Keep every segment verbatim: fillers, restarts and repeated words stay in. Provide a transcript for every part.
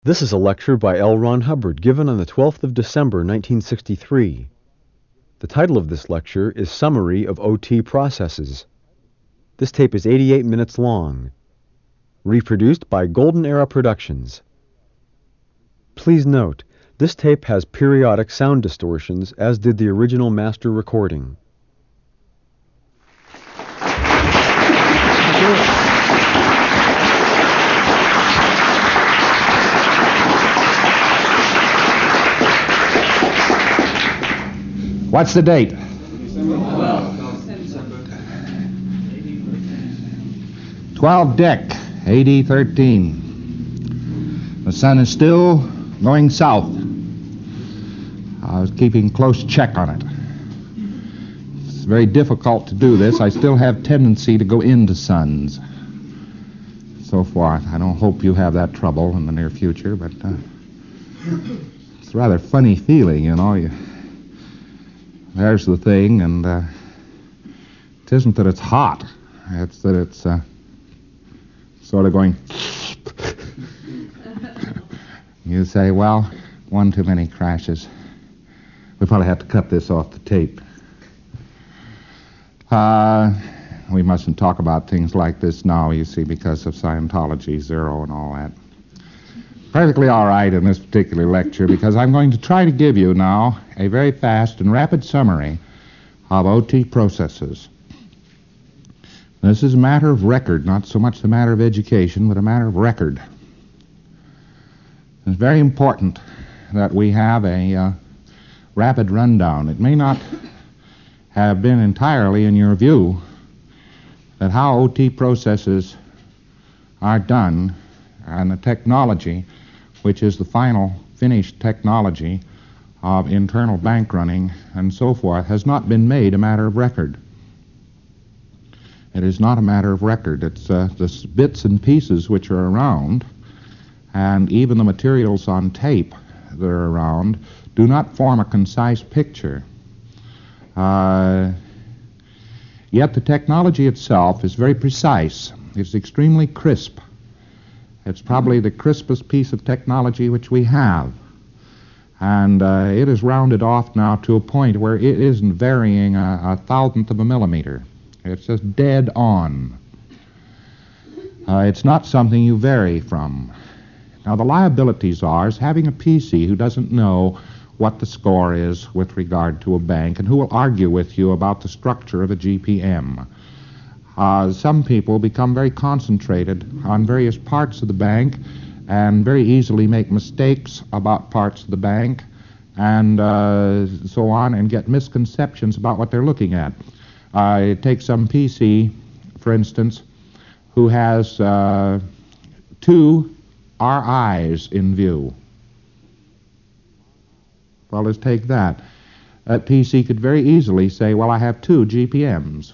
This is a lecture by L. Ron Hubbard given on the twelfth of December, nineteen sixty-three. The title of this lecture is Summary of O T Processes. This tape is eighty-eight minutes long. Reproduced by Golden Era Productions. Please note, this tape has periodic sound distortions, as did the original master recording. What's the date? twelve Dec, A D thirteen. The sun is still going south. I was keeping close check on it. It's very difficult to do this. I still have tendency to go into suns. So forth. I don't hope you have that trouble in the near future, but uh, it's a rather funny feeling, you know. You, there's the thing, and uh, it isn't that it's hot. It's that it's uh, sort of going... You say, well, one too many crashes. We probably have to cut this off the tape. Uh, we mustn't talk about things like this now, you see, because of Scientology, Zero, and all that. Perfectly all right in this particular lecture, because I'm going to try to give you now a very fast and rapid summary of O T processes. This is a matter of record, not so much a matter of education, but a matter of record. It's very important that we have a uh, rapid rundown. It may not have been entirely in your view that how O T processes are done and the technology, which is the final finished technology of internal bank running and so forth, has not been made a matter of record. It is not a matter of record. It's uh, the bits and pieces which are around, and even the materials on tape that are around, do not form a concise picture. Uh, yet the technology itself is very precise. It's extremely crisp. It's probably the crispest piece of technology which we have. And uh, it is rounded off now to a point where it isn't varying a, a thousandth of a millimeter. It's just dead on. Uh, it's not something you vary from. Now, the liabilities are is having a P C who doesn't know what the score is with regard to a bank and who will argue with you about the structure of a G P M. Uh, some people become very concentrated on various parts of the bank and very easily make mistakes about parts of the bank and uh, so on, and get misconceptions about what they're looking at. Uh, take some P C, for instance, who has uh, two R Is in view. Well, let's take that. That P C could very easily say, well, I have two G P Ms.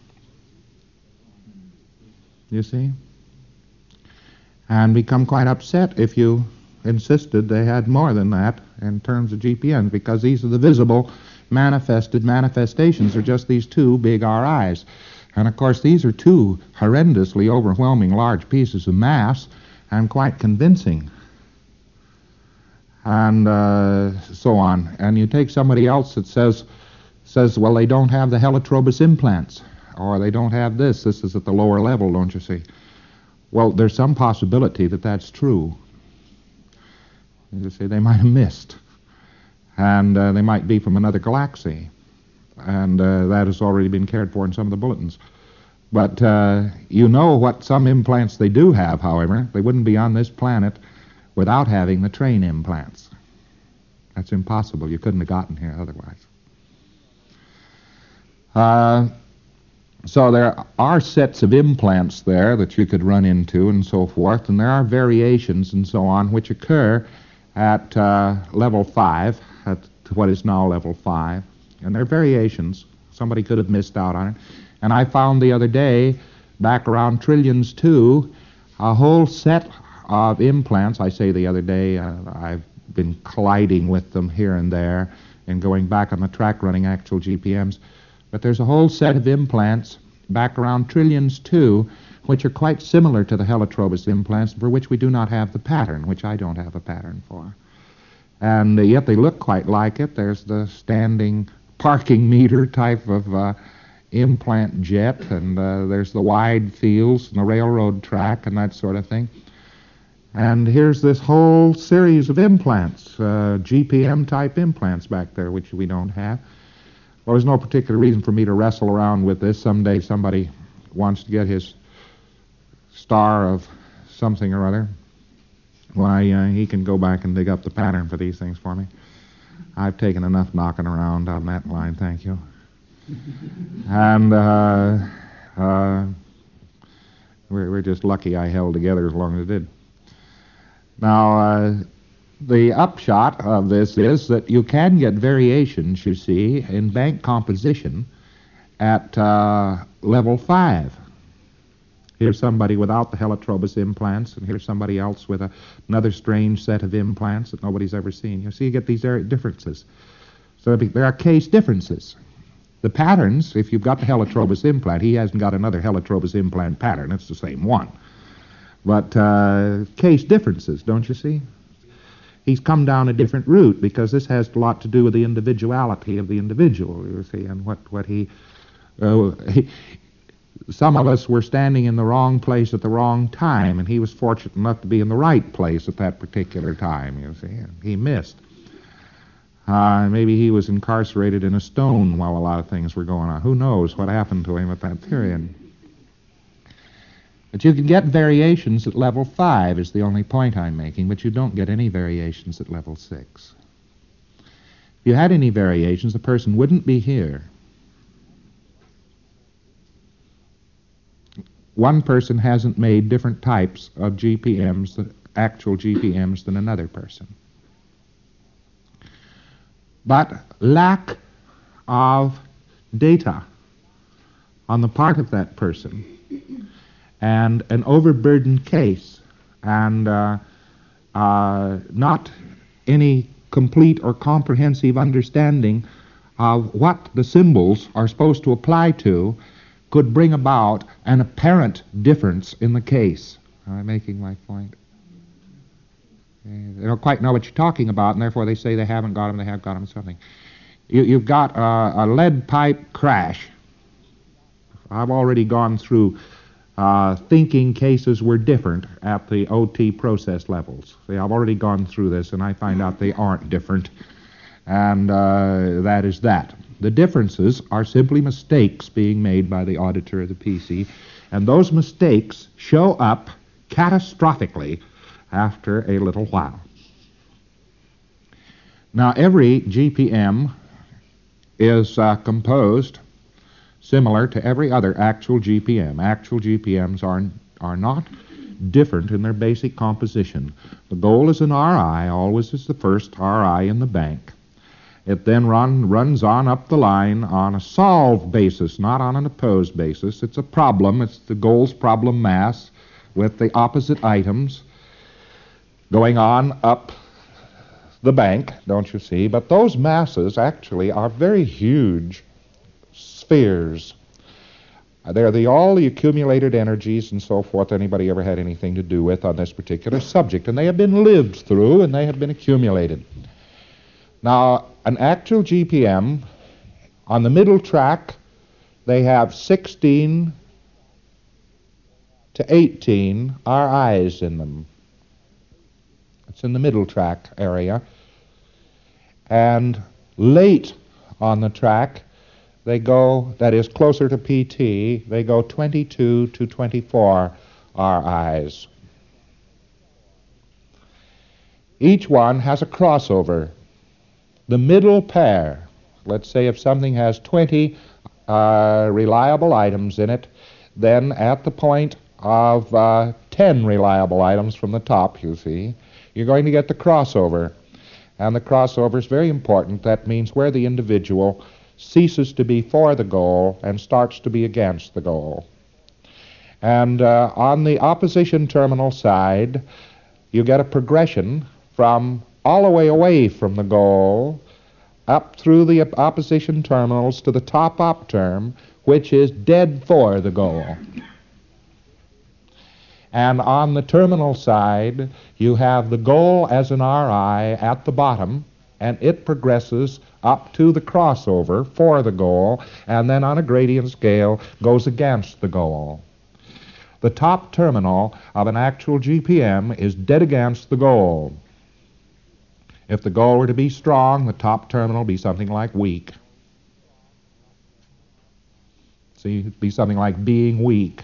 You see? And become quite upset if you insisted they had more than that in terms of G P Ms, because these are the visible manifested manifestations are just these two big R Is. And of course these are two horrendously overwhelming large pieces of mass and quite convincing. And uh, so on. And you take somebody else that says, says, well, they don't have the helitrobus implants, or they don't have this. This is at the lower level, don't you see? Well, there's some possibility that that's true. You see, they might have missed. And uh, they might be from another galaxy. And uh, that has already been cared for in some of the bulletins. But uh, you know what some implants they do have, however. They wouldn't be on this planet without having the train implants. That's impossible. You couldn't have gotten here otherwise. Uh... So there are sets of implants there that you could run into and so forth, and there are variations and so on which occur at uh, level five, at what is now level five. And there are variations. Somebody could have missed out on it. And I found the other day, back around trillions two, a whole set of implants. I say the other day, uh, I've been colliding with them here and there and going back on the track running actual G P Ms. But there's a whole set of implants back around trillions two which are quite similar to the Helitrobus implants, for which we do not have the pattern, which I don't have a pattern for. And uh, yet they look quite like it. There's the standing parking meter type of uh, implant jet, and uh, there's the wide fields and the railroad track and that sort of thing. And here's this whole series of implants, uh, G P M-type implants back there, which we don't have. Well, there's no particular reason for me to wrestle around with this. Someday somebody wants to get his star of something or other. Why, uh, he can go back and dig up the pattern for these things for me. I've taken enough knocking around on that line, thank you. And uh, uh, we're, we're just lucky I held together as long as I did. Now, uh, the upshot of this is that you can get variations, you see, in bank composition at uh, level five. Here's somebody without the Helitrobus implants, and here's somebody else with a, another strange set of implants that nobody's ever seen. You see, you get these differences. So there are case differences. The patterns, if you've got the Helitrobus implant, he hasn't got another Helitrobus implant pattern. It's the same one. But uh, case differences, don't you see? He's come down a different route because this has a lot to do with the individuality of the individual, you see, and what, what he... Uh, he Some of us were standing in the wrong place at the wrong time, and he was fortunate enough to be in the right place at that particular time, you see, and he missed. Uh, maybe he was incarcerated in a stone while a lot of things were going on. Who knows what happened to him at that period? But you can get variations at level five is the only point I'm making, but you don't get any variations at level six. If you had any variations, the person wouldn't be here. One person hasn't made different types of G P Ms, actual G P Ms, than another person. But lack of data on the part of that person and an overburdened case and uh, uh, not any complete or comprehensive understanding of what the symbols are supposed to apply to could bring about an apparent difference in the case. Am I making my point? They don't quite know what you're talking about, and therefore they say they haven't got them, they have got them, something. You, you've got uh, a lead pipe crash. I've already gone through uh, thinking cases were different at the O T process levels. See, I've already gone through this, and I find out they aren't different, and uh, that is that. The differences are simply mistakes being made by the auditor of the P C, and those mistakes show up catastrophically after a little while. Now, every G P M is uh, composed similar to every other actual G P M. Actual G P Ms are, are not different in their basic composition. The goal is an R I, always is the first R I in the bank. It then run, runs on up the line on a solved basis, not on an opposed basis. It's a problem. It's the goal's problem mass with the opposite items going on up the bank, don't you see? But those masses actually are very huge spheres. They're the, all the accumulated energies and so forth anybody ever had anything to do with on this particular subject. And they have been lived through and they have been accumulated. Now, an actual G P M, on the middle track, they have sixteen to eighteen R Is in them. It's in the middle track area. And late on the track, they go, that is closer to P T, they go twenty-two to twenty-four R Is. Each one has a crossover. The middle pair, let's say if something has twenty uh, reliable items in it, then at the point of uh, ten reliable items from the top, you see, you're going to get the crossover. And the crossover is very important. That means where the individual ceases to be for the goal and starts to be against the goal. And uh, on the opposition terminal side, you get a progression from all the way away from the goal up through the opposition terminals to the top op term, which is dead for the goal. And on the terminal side, you have the goal as an R I at the bottom, and it progresses up to the crossover for the goal, and then on a gradient scale goes against the goal. The top terminal of an actual G P M is dead against the goal. If the goal were to be strong, the top terminal would be something like weak. See, it'd be something like being weak.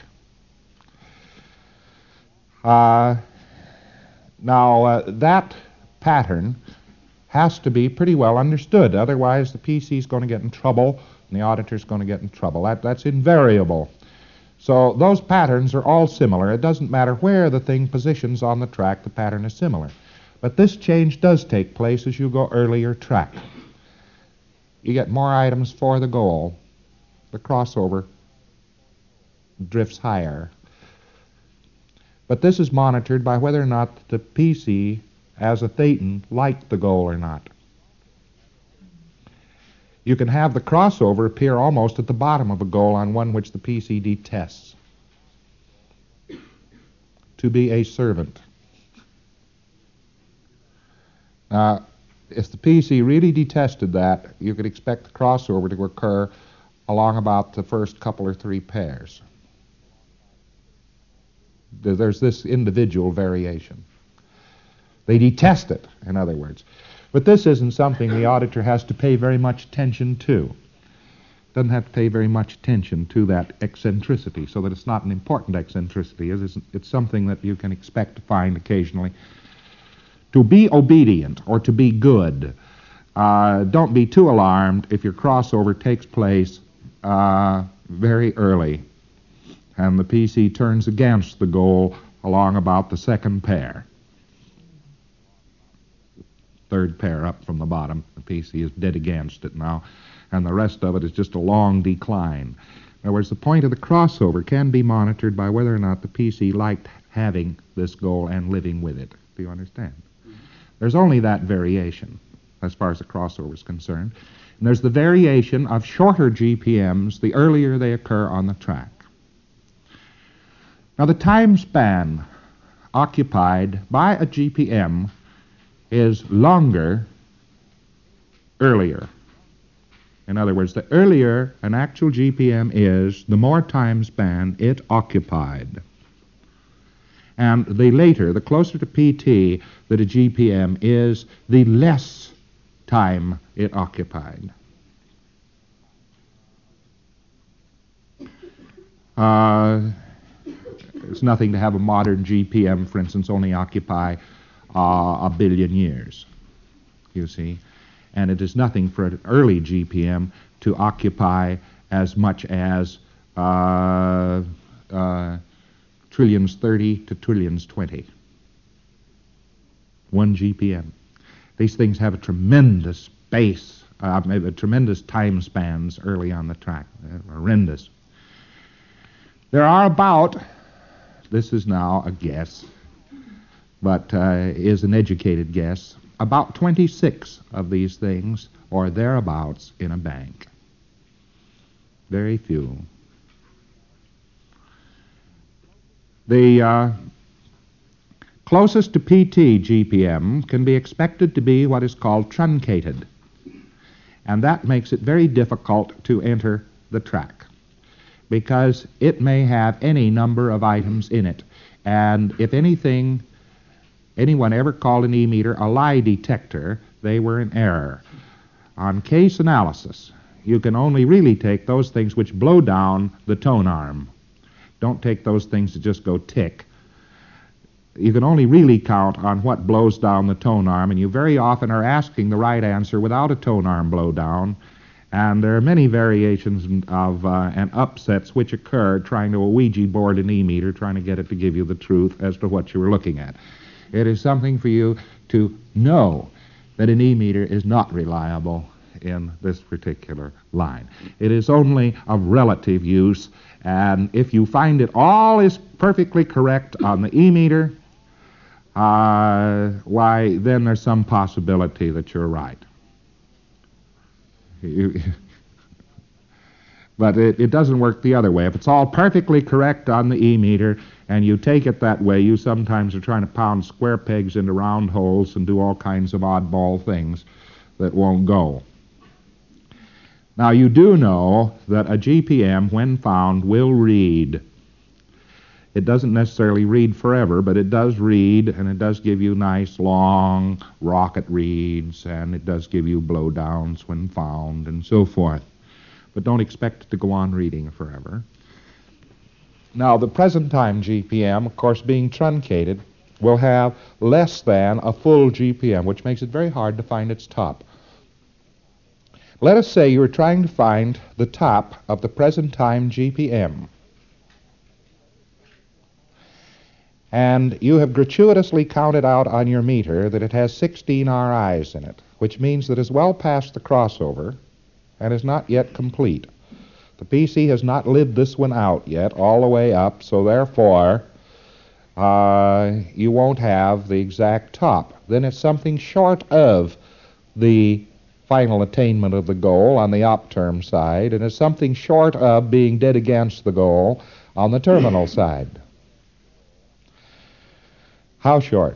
Uh, now, uh, that pattern has to be pretty well understood. Otherwise, the P C is going to get in trouble, and the auditor is going to get in trouble. That, that's invariable. So those patterns are all similar. It doesn't matter where the thing positions on the track, the pattern is similar. But this change does take place as you go earlier track. You get more items for the goal. The crossover drifts higher. But this is monitored by whether or not the P C, as a thetan, liked the goal or not. You can have the crossover appear almost at the bottom of a goal on one which the P C detests. To be a servant. Now, if the P C really detested that, you could expect the crossover to occur along about the first couple or three pairs. There's this individual variation. They detest it, in other words. But this isn't something the auditor has to pay very much attention to. Doesn't have to pay very much attention to that eccentricity, so that it's not an important eccentricity. It's, it's something that you can expect to find occasionally. To be obedient or to be good, uh, don't be too alarmed if your crossover takes place uh, very early and the P C turns against the goal along about the second pair. Third pair up from the bottom, the P C is dead against it now, and the rest of it is just a long decline. In other words, the point of the crossover can be monitored by whether or not the P C liked having this goal and living with it. Do you understand? There's only that variation as far as the crossover is concerned. And there's the variation of shorter G P Ms the earlier they occur on the track. Now, the time span occupied by a G P M is longer earlier. In other words, the earlier an actual G P M is, the more time span it occupied. And the later, the closer to P T that a G P M is, the less time it occupied. Uh, it's nothing to have a modern G P M, for instance, only occupy uh, a billion years, you see. And it is nothing for an early G P M to occupy as much as uh, uh, trillions thirty to trillions twenty. One G P M. These things have a tremendous space, uh, a tremendous time spans early on the track. They're horrendous. There are about, this is now a guess, but uh, is an educated guess, about twenty-six of these things or thereabouts in a bank. Very few. The uh, closest to P T G P M can be expected to be what is called truncated, and that makes it very difficult to enter the track because it may have any number of items in it, and if anything anyone ever called an E-meter a lie detector, they were in error. On case analysis, you can only really take those things which blow down the tone arm. Don't take those things that just go tick. You can only really count on what blows down the tone arm, and you very often are asking the right answer without a tone arm blow down, and there are many variations of uh, and upsets which occur trying to a Ouija board an E-meter, trying to get it to give you the truth as to what you were looking at. It is something for you to know that an E-meter is not reliable in this particular line. It is only of relative use, and if you find it all is perfectly correct on the E-meter, uh, why, then there's some possibility that you're right. You, But it, it doesn't work the other way. If it's all perfectly correct on the E-meter and you take it that way, you sometimes are trying to pound square pegs into round holes and do all kinds of oddball things that won't go. Now, you do know that a G P M, when found, will read. It doesn't necessarily read forever, but it does read, and it does give you nice, long rocket reads, and it does give you blowdowns when found, and so forth. But don't expect it to go on reading forever. Now, the present-time G P M, of course, being truncated, will have less than a full G P M, which makes it very hard to find its top. Let us say you are trying to find the top of the present-time G P M. And you have gratuitously counted out on your meter that it has sixteen R Is in it, which means that it's well past the crossover and is not yet complete. The P C has not lived this one out yet, all the way up, so therefore uh, you won't have the exact top. Then it's something short of the final attainment of the goal on the op-term side, and it's something short of being dead against the goal on the terminal side. How short?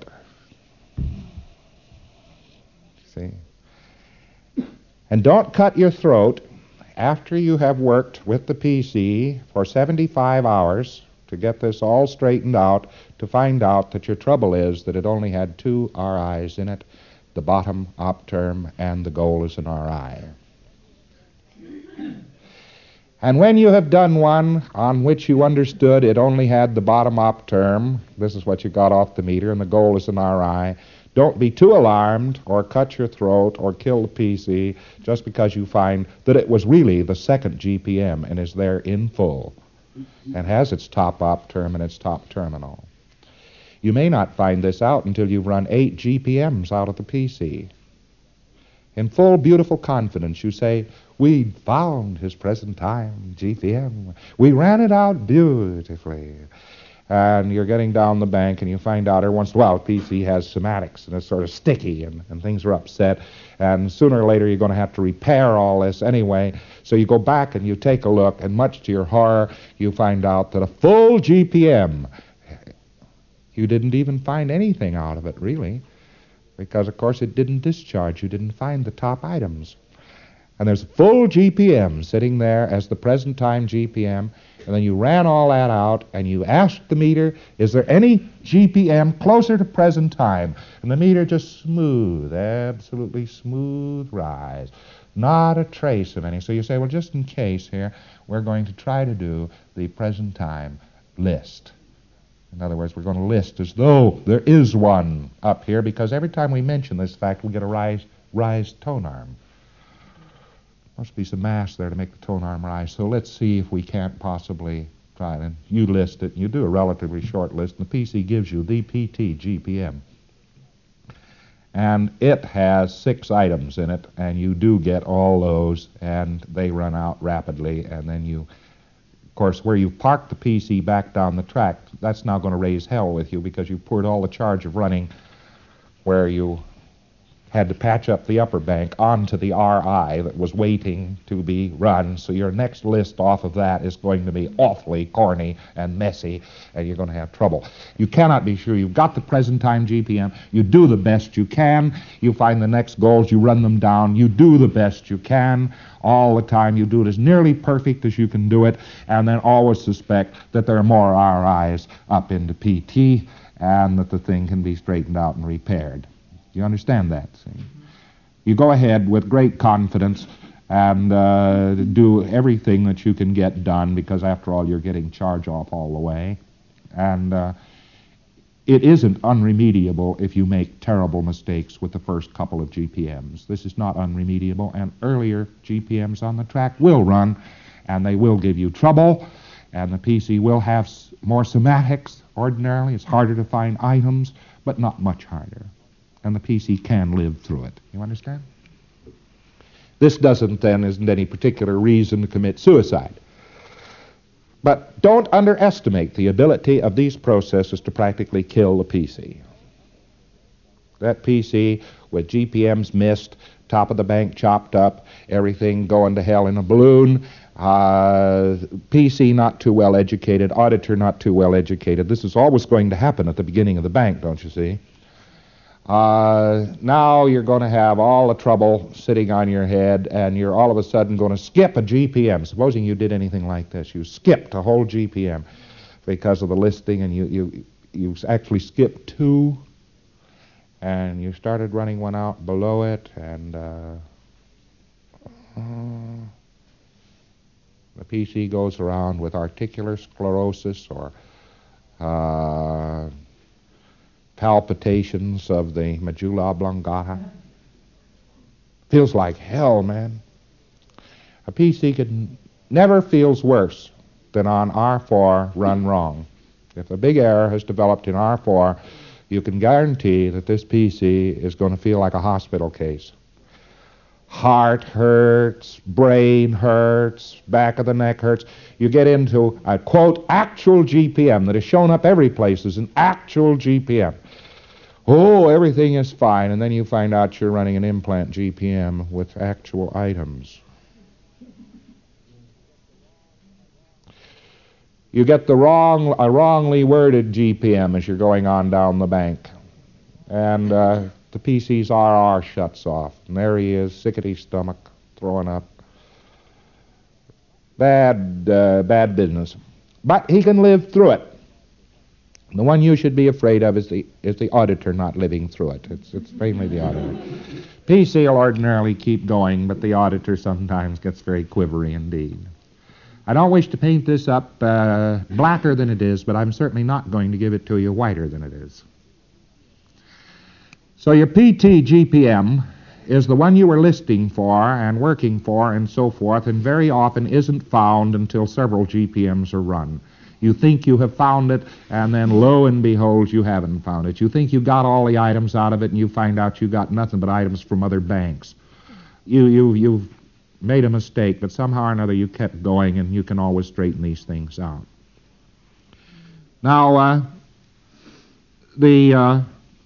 See? And don't cut your throat after you have worked with the P C for seventy-five hours to get this all straightened out, to find out that your trouble is that it only had two R Is in it, the bottom op-term and the goal is an R I. And when you have done one on which you understood it only had the bottom op-term, this is what you got off the meter, and the goal is an R I, don't be too alarmed or cut your throat or kill the P C just because you find that it was really the second G P M and is there in full and has its top op-term and its top terminal. You may not find this out until you've run eight G P Ms out of the P C. In full, beautiful confidence, you say, we found his present time G P M. We ran it out beautifully. And you're getting down the bank and you find out every once in a while P C has somatics and it's sort of sticky and, and things are upset. And sooner or later you're going to have to repair all this anyway. So you go back and you take a look, and much to your horror, you find out that a full G P M, you didn't even find anything out of it, really. Because, of course, it didn't discharge. You didn't find the top items. And there's a full G P M sitting there as the present time G P M, and then you ran all that out, and you asked the meter, is there any G P M closer to present time? And the meter just smooth, absolutely smooth rise. Not a trace of any. So you say, well, just in case here, we're going to try to do the present time list. In other words, we're going to list as though there is one up here, because every time we mention this fact, we get a rise, rise tone arm. Must be some mass there to make the tone arm rise. So let's see if we can't possibly try it. And you list it, and you do a relatively short list, and the P C gives you the P T G P M. And it has six items in it, and you do get all those, and they run out rapidly, and then you... Of course, where you've parked the P C back down the track, that's now going to raise hell with you because you poured all the charge of running where you had to patch up the upper bank onto the R I that was waiting to be run. So your next list off of that is going to be awfully corny and messy, and you're going to have trouble. You cannot be sure. You've got the present time G P M. You do the best you can. You find the next goals. You run them down. You do the best you can. All the time you do it as nearly perfect as you can do it, and then always suspect that there are more R Is up into P T and that the thing can be straightened out and repaired. You understand that? See? You go ahead with great confidence and uh, do everything that you can get done, because after all you're getting charge off all the way. And uh, it isn't unremediable if you make terrible mistakes with the first couple of G P Ms. This is not unremediable, and earlier G P Ms on the track will run, and they will give you trouble, and the P C will have more somatics ordinarily. It's harder to find items, but not much harder. And the P C can live through it. You understand? This doesn't, then, isn't any particular reason to commit suicide. But don't underestimate the ability of these processes to practically kill the P C. That P C with G P Ms missed, top of the bank chopped up, everything going to hell in a balloon, uh, P C not too well educated, auditor not too well educated. This is always going to happen at the beginning of the bank, don't you see? Uh, now you're going to have all the trouble sitting on your head, and you're all of a sudden going to skip a G P M. Supposing you did anything like this, you skipped a whole G P M because of the listing, and you you you actually skipped two, and you started running one out below it, and uh, uh, the P C goes around with articular sclerosis or uh, palpitations of the medulla oblongata. Feels like hell, man. A P C could never feels worse than on R four run wrong. If a big error has developed in R four, you can guarantee that this P C is going to feel like a hospital case. Heart hurts, brain hurts, back of the neck hurts. You get into a, quote, actual G P M that has shown up every place as an actual G P M. Oh, everything is fine, and then you find out you're running an implant G P M with actual items. You get the wrong, a wrongly worded G P M as you're going on down the bank. And uh, the P C's R R shuts off. And there he is, sick at his stomach, throwing up. Bad, uh, bad business. But he can live through it. The one you should be afraid of is the is the auditor not living through it. It's, it's mainly the auditor. P C will ordinarily keep going, but the auditor sometimes gets very quivery indeed. I don't wish to paint this up uh, blacker than it is, but I'm certainly not going to give it to you whiter than it is. So your P T G P M is the one you were listing for and working for and so forth, and very often isn't found until several G P Ms are run. You think you have found it, and then lo and behold, you haven't found it. You think you got all the items out of it, and you find out you got nothing but items from other banks. You, you, you've made a mistake, but somehow or another you kept going, and you can always straighten these things out. Now, uh, the uh,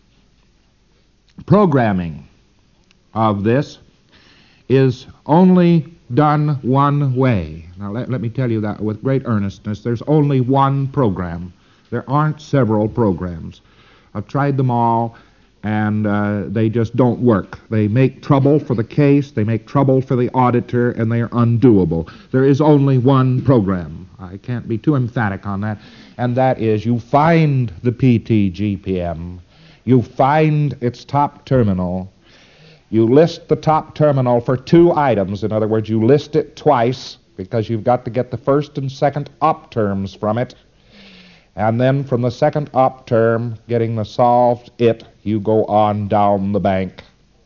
programming of this is only done one way. Now, let, let me tell you that with great earnestness. There's only one program. There aren't several programs. I've tried them all, and uh, they just don't work. They make trouble for the case, they make trouble for the auditor, and they are undoable. There is only one program. I can't be too emphatic on that, and that is you find the P T G P M, you find its top terminal, you list the top terminal for two items. In other words, you list it twice because you've got to get the first and second op terms from it. And then from the second op term, getting the solved it, you go on down the bank.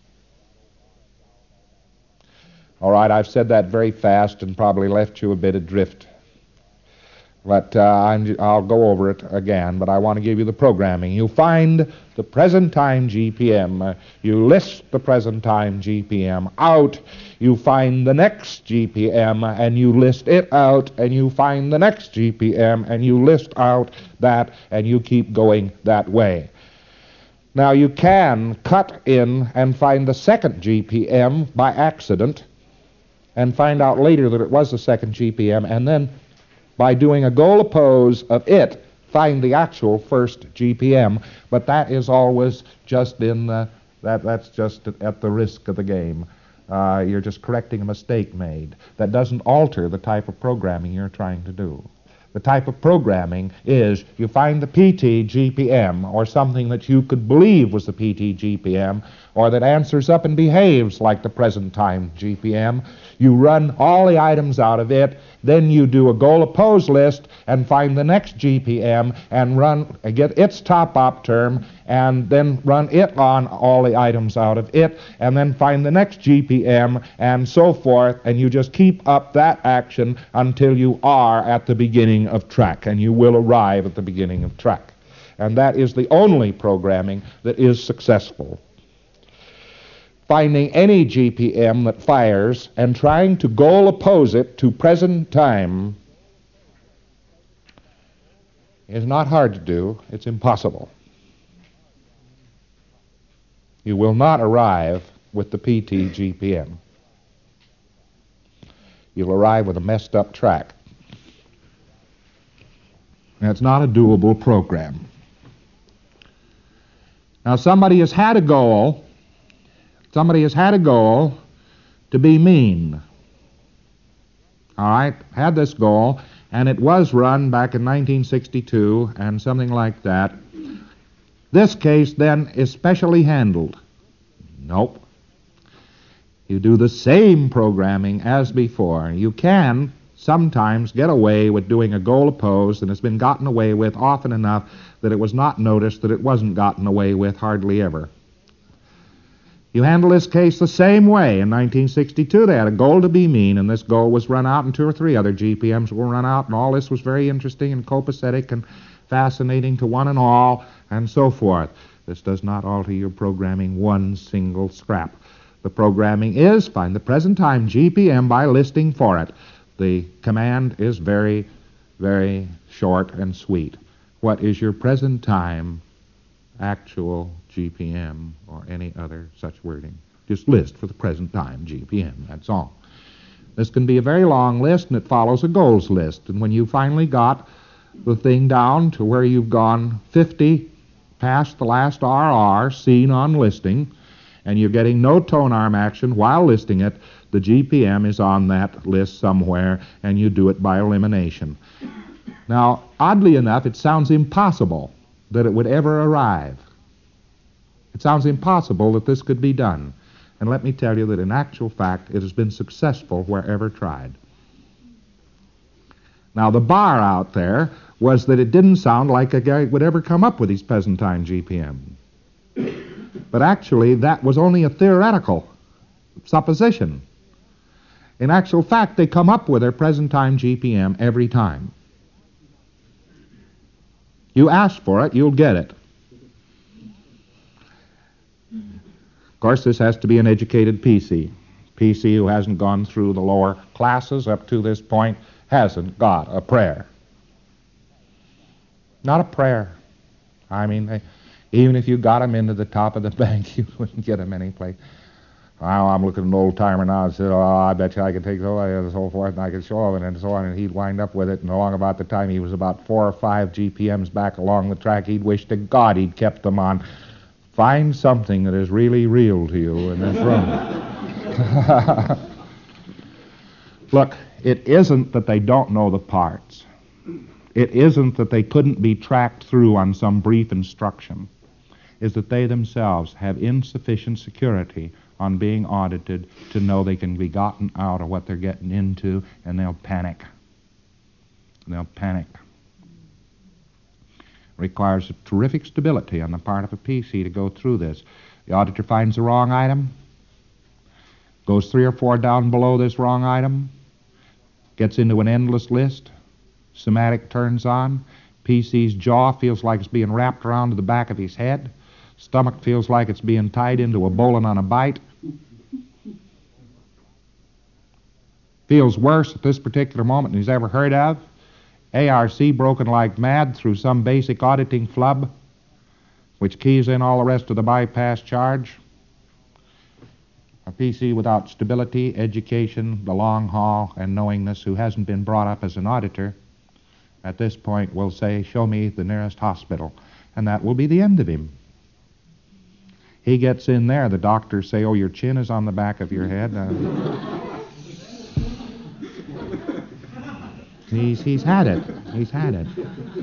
All right, I've said that very fast and probably left you a bit adrift. But uh, I'm, I'll go over it again, but I want to give you the programming. You find the present time G P M. Uh, you list the present time G P M out. You find the next G P M, and you list it out. And you find the next G P M, and you list out that, and you keep going that way. Now, you can cut in and find the second G P M by accident and find out later that it was the second G P M, and then by doing a goal oppose of it, find the actual first G P M, but that is always just in the, that, that's just at the risk of the game. Uh, you're just correcting a mistake made. That doesn't alter the type of programming you're trying to do. The type of programming is you find the P T G P M, or something that you could believe was the P T G P M, or that answers up and behaves like the present time G P M. You run all the items out of it, then you do a goal oppose list and find the next G P M and run, get its top op term, and then run it on all the items out of it, and then find the next G P M, and so forth, and you just keep up that action until you are at the beginning of track, and you will arrive at the beginning of track. And that is the only programming that is successful. Finding any G P M that fires and trying to goal oppose it to present time is not hard to do. It's impossible. You will not arrive with the P T G P M. You'll arrive with a messed up track. That's not a doable program. Now somebody has had a goal, somebody has had a goal to be mean. All right, had this goal, and it was run back in nineteen sixty-two and something like that. This case then is specially handled. Nope. You do the same programming as before. You can sometimes get away with doing a goal opposed, and it's been gotten away with often enough that it was not noticed that it wasn't gotten away with hardly ever. You handle this case the same way. In nineteen sixty-two, they had a goal to be mean, and this goal was run out, and two or three other G P Ms were run out, and all this was very interesting and copacetic and fascinating to one and all, and so forth. This does not alter your programming one single scrap. The programming is find the present time G P M by listing for it. The command is very, very short and sweet. What is your present time actual G P M or any other such wording? Just list for the present time G P M, that's all. This can be a very long list, and it follows a goals list. And when you finally got the thing down to where you've gone fifty past the last R R seen on listing, and you're getting no tone arm action while listing it, the G P M is on that list somewhere, and you do it by elimination. Now, oddly enough, it sounds impossible that it would ever arrive. It sounds impossible that this could be done. And let me tell you that in actual fact, it has been successful wherever tried. Now, the bar out there was that it didn't sound like a guy would ever come up with his present time G P M. But actually, that was only a theoretical supposition. In actual fact, they come up with their present time G P M every time. You ask for it, you'll get it. Of course, this has to be an educated P C. P C who hasn't gone through the lower classes up to this point hasn't got a prayer. Not a prayer. I mean, they, even if you got them into the top of the bank, you wouldn't get them anyplace. Well, I'm looking at an old-timer now and said, oh, I bet you I could take so and so forth, and I could show him, and so on, and he'd wind up with it, and along about the time he was about four or five G P Ms back along the track, he'd wish to God he'd kept them on. Find something that is really real to you in this room. Look, it isn't that they don't know the parts. It isn't that they couldn't be tracked through on some brief instruction. It's that they themselves have insufficient security on being audited to know they can be gotten out of what they're getting into, and they'll panic. They'll panic. Requires a terrific stability on the part of a P C to go through this. The auditor finds the wrong item, goes three or four down below this wrong item, gets into an endless list, somatic turns on, P C's jaw feels like it's being wrapped around to the back of his head, stomach feels like it's being tied into a bowling on a bite, feels worse at this particular moment than he's ever heard of, A R C broken like mad through some basic auditing flub, which keys in all the rest of the bypass charge. A P C without stability, education, the long haul, and knowingness, who hasn't been brought up as an auditor, at this point will say, show me the nearest hospital, and that will be the end of him. He gets in there, the doctors say, oh, your chin is on the back of your head. Uh, he's, he's had it. He's had it.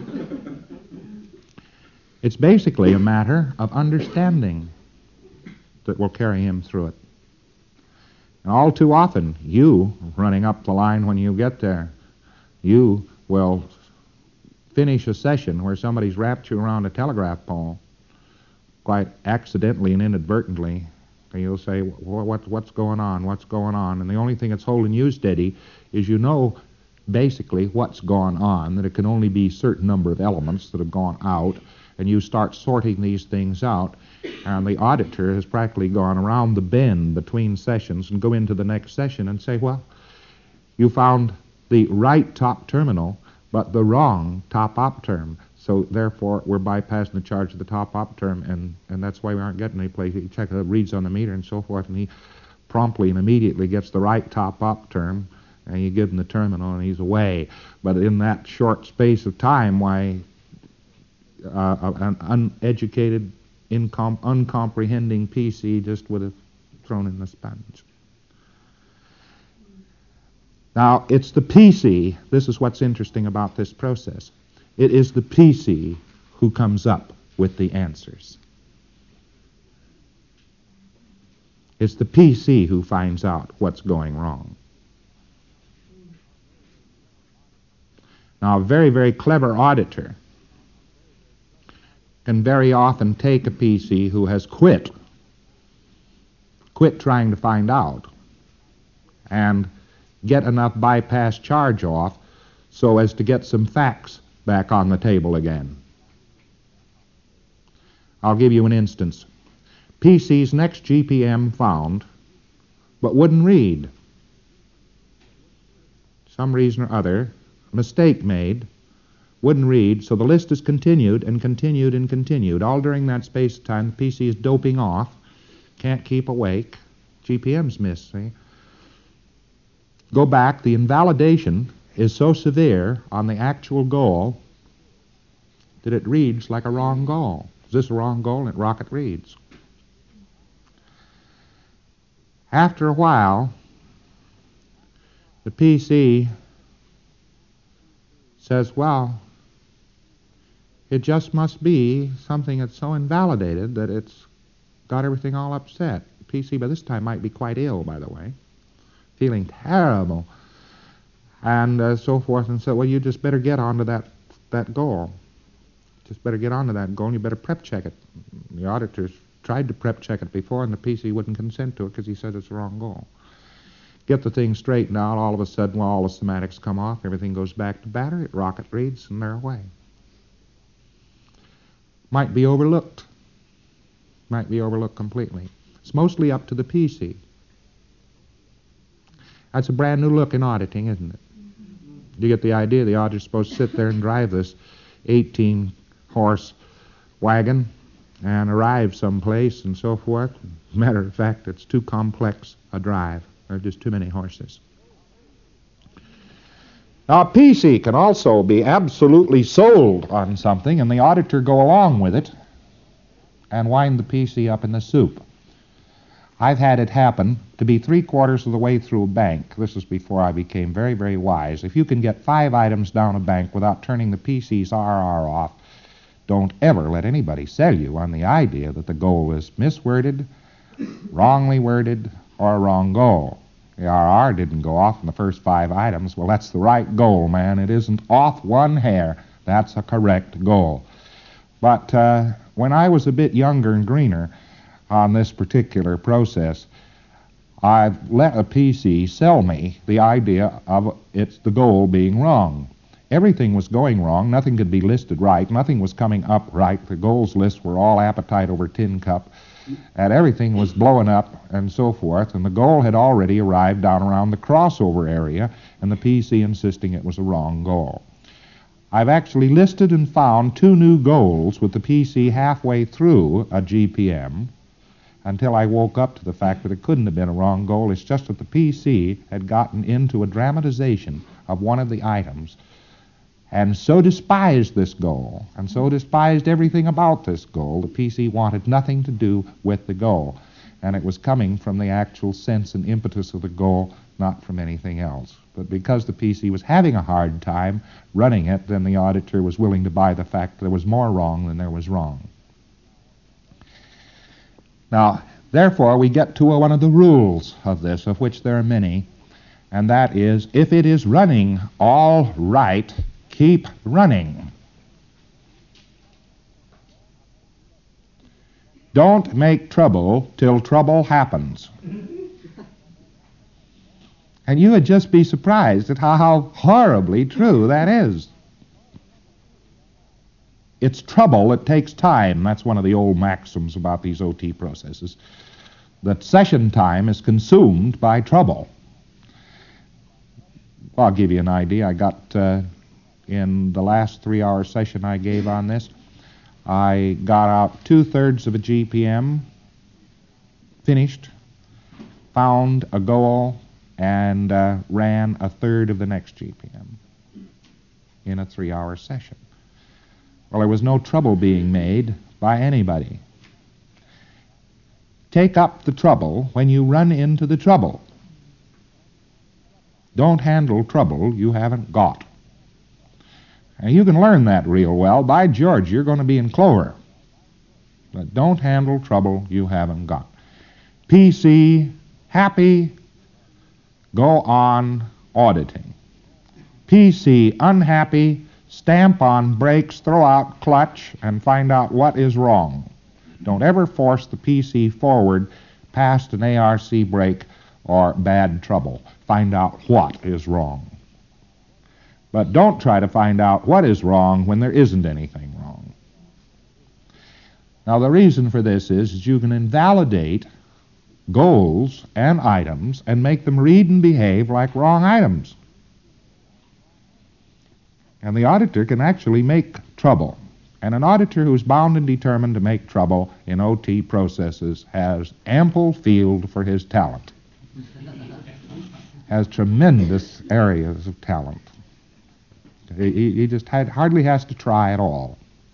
It's basically a matter of understanding that will carry him through it. And all too often, you, running up the line when you get there, you will finish a session where somebody's wrapped you around a telegraph pole, quite accidentally and inadvertently, and you'll say, what, what's going on, what's going on? And the only thing that's holding you steady is you know basically what's gone on, that it can only be a certain number of elements that have gone out, and you start sorting these things out, and the auditor has practically gone around the bend between sessions and go into the next session and say, well, you found the right top terminal, but the wrong top op term. So therefore, we're bypassing the charge of the top op term, and, and that's why we aren't getting any place. You check the reads on the meter and so forth, and he promptly and immediately gets the right top op term, and you give him the terminal, and he's away. But in that short space of time, why, uh, an uneducated, incom- uncomprehending P C just would have thrown in the sponge. Now, it's the P C, this is what's interesting about this process. It is the P C who comes up with the answers. It's the P C who finds out what's going wrong. Now, a very, very clever auditor can very often take a P C who has quit, quit trying to find out, and get enough bypass charge off so as to get some facts back on the table again. I'll give you an instance. P C's next G P M found, but wouldn't read. Some reason or other, mistake made, wouldn't read, so the list is continued and continued and continued. All during that space of time, the P C is doping off, can't keep awake, G P M's missed, see? Go back, the invalidation is so severe on the actual goal that it reads like a wrong goal. Is this a wrong goal? And it rocket reads. After a while, the P C says, well, it just must be something that's so invalidated that it's got everything all upset. The P C by this time might be quite ill, by the way, feeling terrible, and uh, so forth, and so, well, you just better get onto that, that goal. Just better get onto that goal, and you better prep check it. The auditors tried to prep check it before, and the P C wouldn't consent to it because he said it's the wrong goal. Get the thing straightened out, all of a sudden, well, all the schematics come off, everything goes back to battery, it rocket reads, and they're away. Might be overlooked. Might be overlooked completely. It's mostly up to the P C. That's a brand new look in auditing, isn't it? You get the idea. The auditor's supposed to sit there and drive this eighteen horse wagon and arrive someplace and so forth. Matter of fact, it's too complex a drive. There are just too many horses. Now, a P C can also be absolutely sold on something, and the auditor go along with it and wind the P C up in the soup. I've had it happen to be three-quarters of the way through a bank. This is before I became very, very wise. If you can get five items down a bank without turning the P C's R R off, don't ever let anybody sell you on the idea that the goal is misworded, wrongly worded, or a wrong goal. The R R didn't go off in the first five items. Well, that's the right goal, man. It isn't off one hair. That's a correct goal. But uh, when I was a bit younger and greener on this particular process, I've let a P C sell me the idea of it's the goal being wrong. Everything was going wrong. Nothing could be listed right. Nothing was coming up right. The goals lists were all appetite over tin cup, and everything was blowing up and so forth, and the goal had already arrived down around the crossover area, and the P C insisting it was a wrong goal. I've actually listed and found two new goals with the P C halfway through a G P M until I woke up to the fact that it couldn't have been a wrong goal. It's just that the P C had gotten into a dramatization of one of the items and so despised this goal and so despised everything about this goal, the P C wanted nothing to do with the goal. And it was coming from the actual sense and impetus of the goal, not from anything else. But because the P C was having a hard time running it, then the auditor was willing to buy the fact there was more wrong than there was wrong. Now, therefore, we get to one of the rules of this, of which there are many, and that is, if it is running all right, keep running. Don't make trouble till trouble happens. And you would just be surprised at how, how horribly true that is. It's trouble that takes time. That's one of the old maxims about these O T processes, that session time is consumed by trouble. Well, I'll give you an idea. I got uh, in the last three-hour session I gave on this. I got out two-thirds of a G P M, finished, found a goal, and uh, ran a third of the next G P M in a three-hour session. Well, there was no trouble being made by anybody. Take up the trouble when you run into the trouble. Don't handle trouble you haven't got. And you can learn that real well. By George, you're going to be in clover. But don't handle trouble you haven't got. P C, happy, go on auditing. P C, unhappy, stamp on brakes, throw out clutch, and find out what is wrong. Don't ever force the P C forward past an A R C brake or bad trouble. Find out what is wrong. But don't try to find out what is wrong when there isn't anything wrong. Now, the reason for this is, is you can invalidate goals and items and make them read and behave like wrong items. And the auditor can actually make trouble. And an auditor who's bound and determined to make trouble in O T processes has ample field for his talent. Has tremendous areas of talent. He, he just had, hardly has to try at all.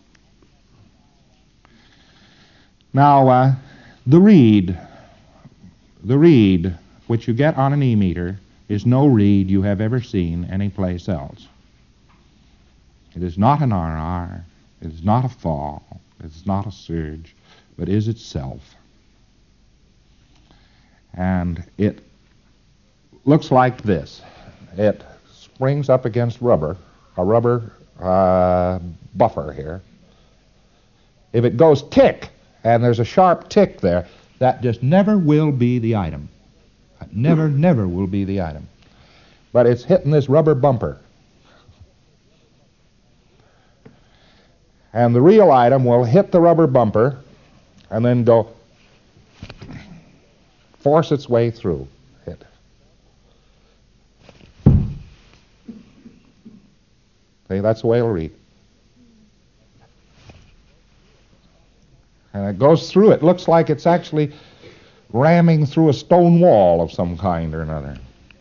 Now, uh, the read, the read which you get on an E-meter is no read you have ever seen anyplace else. It is not an R R, it is not a fall, it is not a surge, but is itself. And it looks like this. It springs up against rubber, a rubber uh, buffer here. If it goes tick, and there's a sharp tick there, that just never will be the item. That never, never will be the item. But it's hitting this rubber bumper. And the real item will hit the rubber bumper and then go force its way through it. See, that's the way it'll read. And it goes through. It looks like it's actually ramming through a stone wall of some kind or another.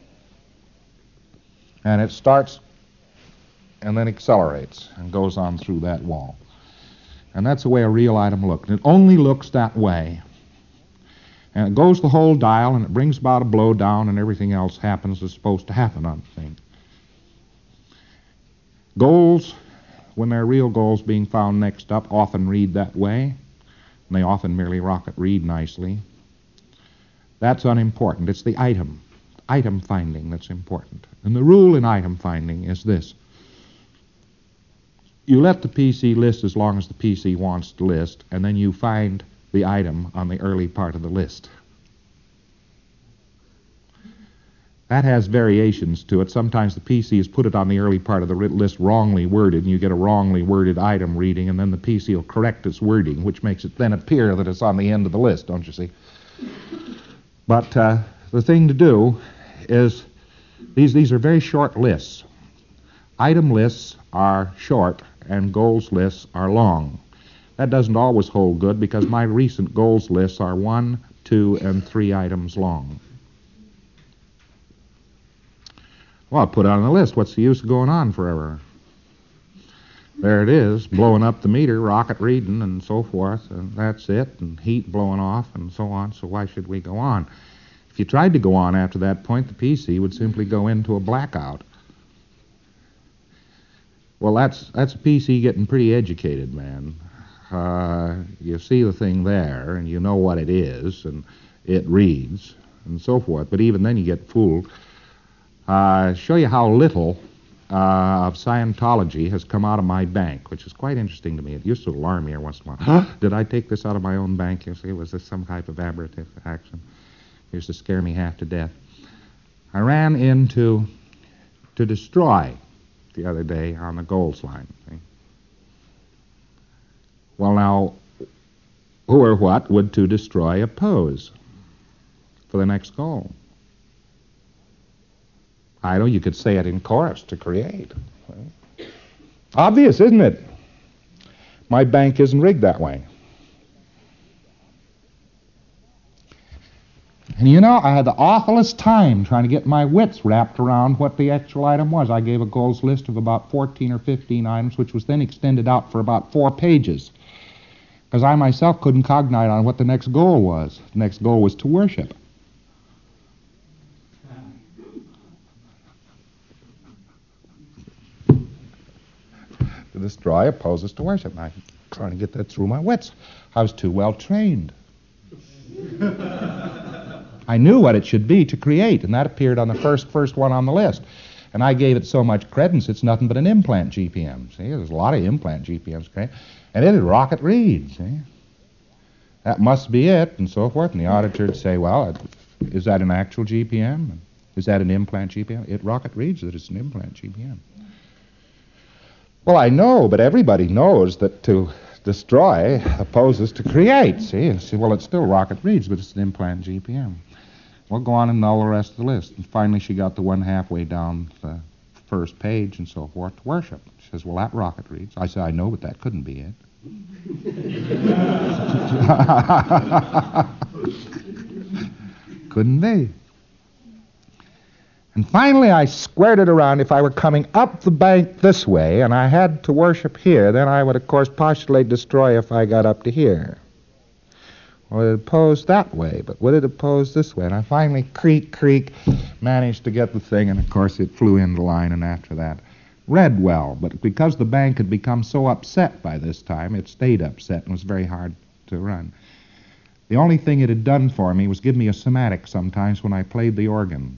And it starts and then accelerates and goes on through that wall. And that's the way a real item looks. It only looks that way. And it goes the whole dial, and it brings about a blow down, and everything else happens that's supposed to happen on the thing. Goals, when they're real goals being found next up, often read that way. And they often merely rocket read nicely. That's unimportant. It's the item, item finding that's important. And the rule in item finding is this. You let the P C list as long as the P C wants to list, and then you find the item on the early part of the list. That has variations to it. Sometimes the P C has put it on the early part of the list wrongly worded, and you get a wrongly worded item reading, and then the P C will correct its wording, which makes it then appear that it's on the end of the list, don't you see? But uh, the thing to do is, these, these are very short lists. Item lists are short, and goals lists are long. That doesn't always hold good, because my recent goals lists are one, two, and three items long. Well, I put it on the list. What's the use of going on forever? There it is, blowing up the meter, rocket reading, and so forth, and that's it, and heat blowing off, and so on, so why should we go on? If you tried to go on after that point, the P C would simply go into a blackout. Well, that's that's a P C getting pretty educated, man. Uh, you see the thing there, and you know what it is, and it reads, and so forth, but even then you get fooled. Uh, show you how little uh, of Scientology has come out of my bank, which is quite interesting to me. It used to alarm me every once in a while. Huh? Did I take this out of my own bank? You see, was this some type of aberrative action? It used to scare me half to death. I ran into to destroy the other day on the goals line. See? Well, now, who or what would to destroy oppose for the next goal? I know you could say it in chorus to create. Obvious, isn't it? My bank isn't rigged that way. And you know, I had the awfulest time trying to get my wits wrapped around what the actual item was. I gave a goals list of about fourteen or fifteen items, which was then extended out for about four pages. Because I myself couldn't cognite on what the next goal was. The next goal was to worship. To destroy opposes to worship. And I was trying to get that through my wits. I was too well trained. I knew what it should be to create, and that appeared on the first first one on the list. And I gave it so much credence, it's nothing but an implant G P M. See, there's a lot of implant G P Ms created. And it'd rocket read, see. That must be it, and so forth. And the auditor would say, well, is that an actual G P M? Is that an implant G P M? It rocket reads that it's an implant G P M. Well, I know, but everybody knows that to destroy opposes to create, see. And see, well, it still rocket reads, but it's an implant G P M. Well, go on and null the rest of the list. And finally, she got the one halfway down the first page and so forth to worship. She says, well, that rocket reads. I said, I know, but that couldn't be it. Couldn't be. And finally, I squared it around. If I were coming up the bank this way and I had to worship here, then I would, of course, postulate destroy if I got up to here. Well, it opposed that way, but would it oppose this way? And I finally, creak, creak, managed to get the thing, and of course it flew into line, and after that read well. But because the bank had become so upset by this time, it stayed upset and was very hard to run. The only thing it had done for me was give me a somatic sometimes when I played the organ.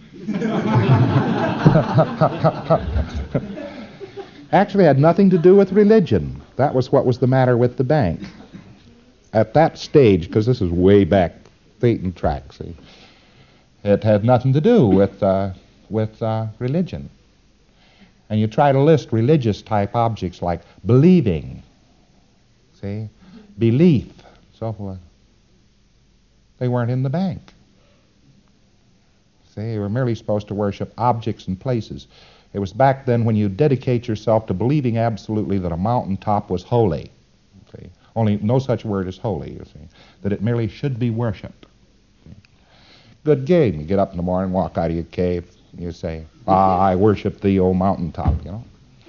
Actually had nothing to do with religion. That was what was the matter with the bank. At that stage, because this is way back, Thetan track, see, it had nothing to do with uh, with uh, religion. And you try to list religious type objects like believing, see, belief, so forth. They weren't in the bank. See, you were merely supposed to worship objects and places. It was back then when you dedicate yourself to believing absolutely that a mountaintop was holy. See, only no such word as holy, you see, that it merely should be worshipped. See. Good game. You get up in the morning, walk out of your cave, you say, ah, I worship thee, O mountaintop, you know.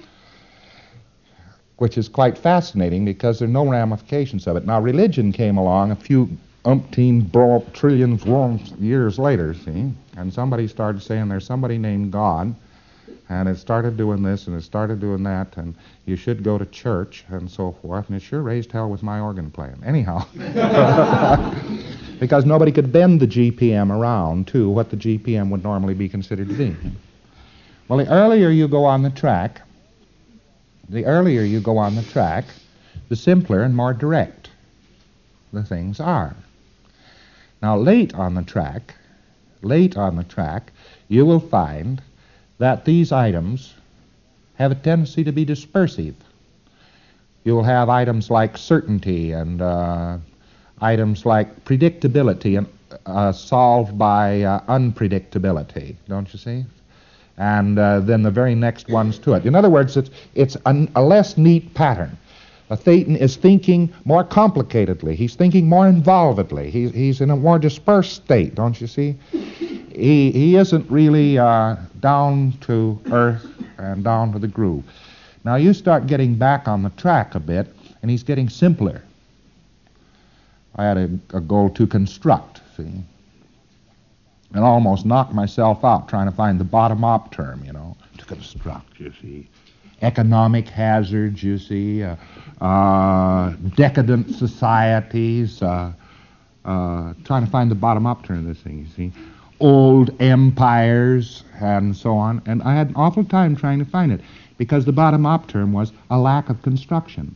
Which is quite fascinating because there are no ramifications of it. Now, religion came along a few umpteen bro- trillions years later, see, and somebody started saying there's somebody named God, and it started doing this and it started doing that, and you should go to church and so forth, and it sure raised hell with my organ playing. Anyhow, because nobody could bend the G P M around to what the G P M would normally be considered to be. Well, the earlier you go on the track, the earlier you go on the track, the simpler and more direct the things are. Now, late on the track, late on the track, you will find that these items have a tendency to be dispersive. You'll have items like certainty and uh, items like predictability and uh, solved by uh, unpredictability, don't you see? And uh, then the very next ones to it. In other words, it's, it's a, a less neat pattern. A Thetan is thinking more complicatedly. He's thinking more involvedly. He's, he's in a more dispersed state, don't you see? He, he isn't really uh, down to earth and down to the groove. Now you start getting back on the track a bit, and he's getting simpler. I had a, a goal to construct, see, and almost knocked myself out trying to find the bottom-up term, you know, to construct, you see. Economic hazards, you see, uh, uh, decadent societies, uh, uh, trying to find the bottom-up term of this thing, you see. Old empires, and so on. And I had an awful time trying to find it, because the bottom-up term was a lack of construction.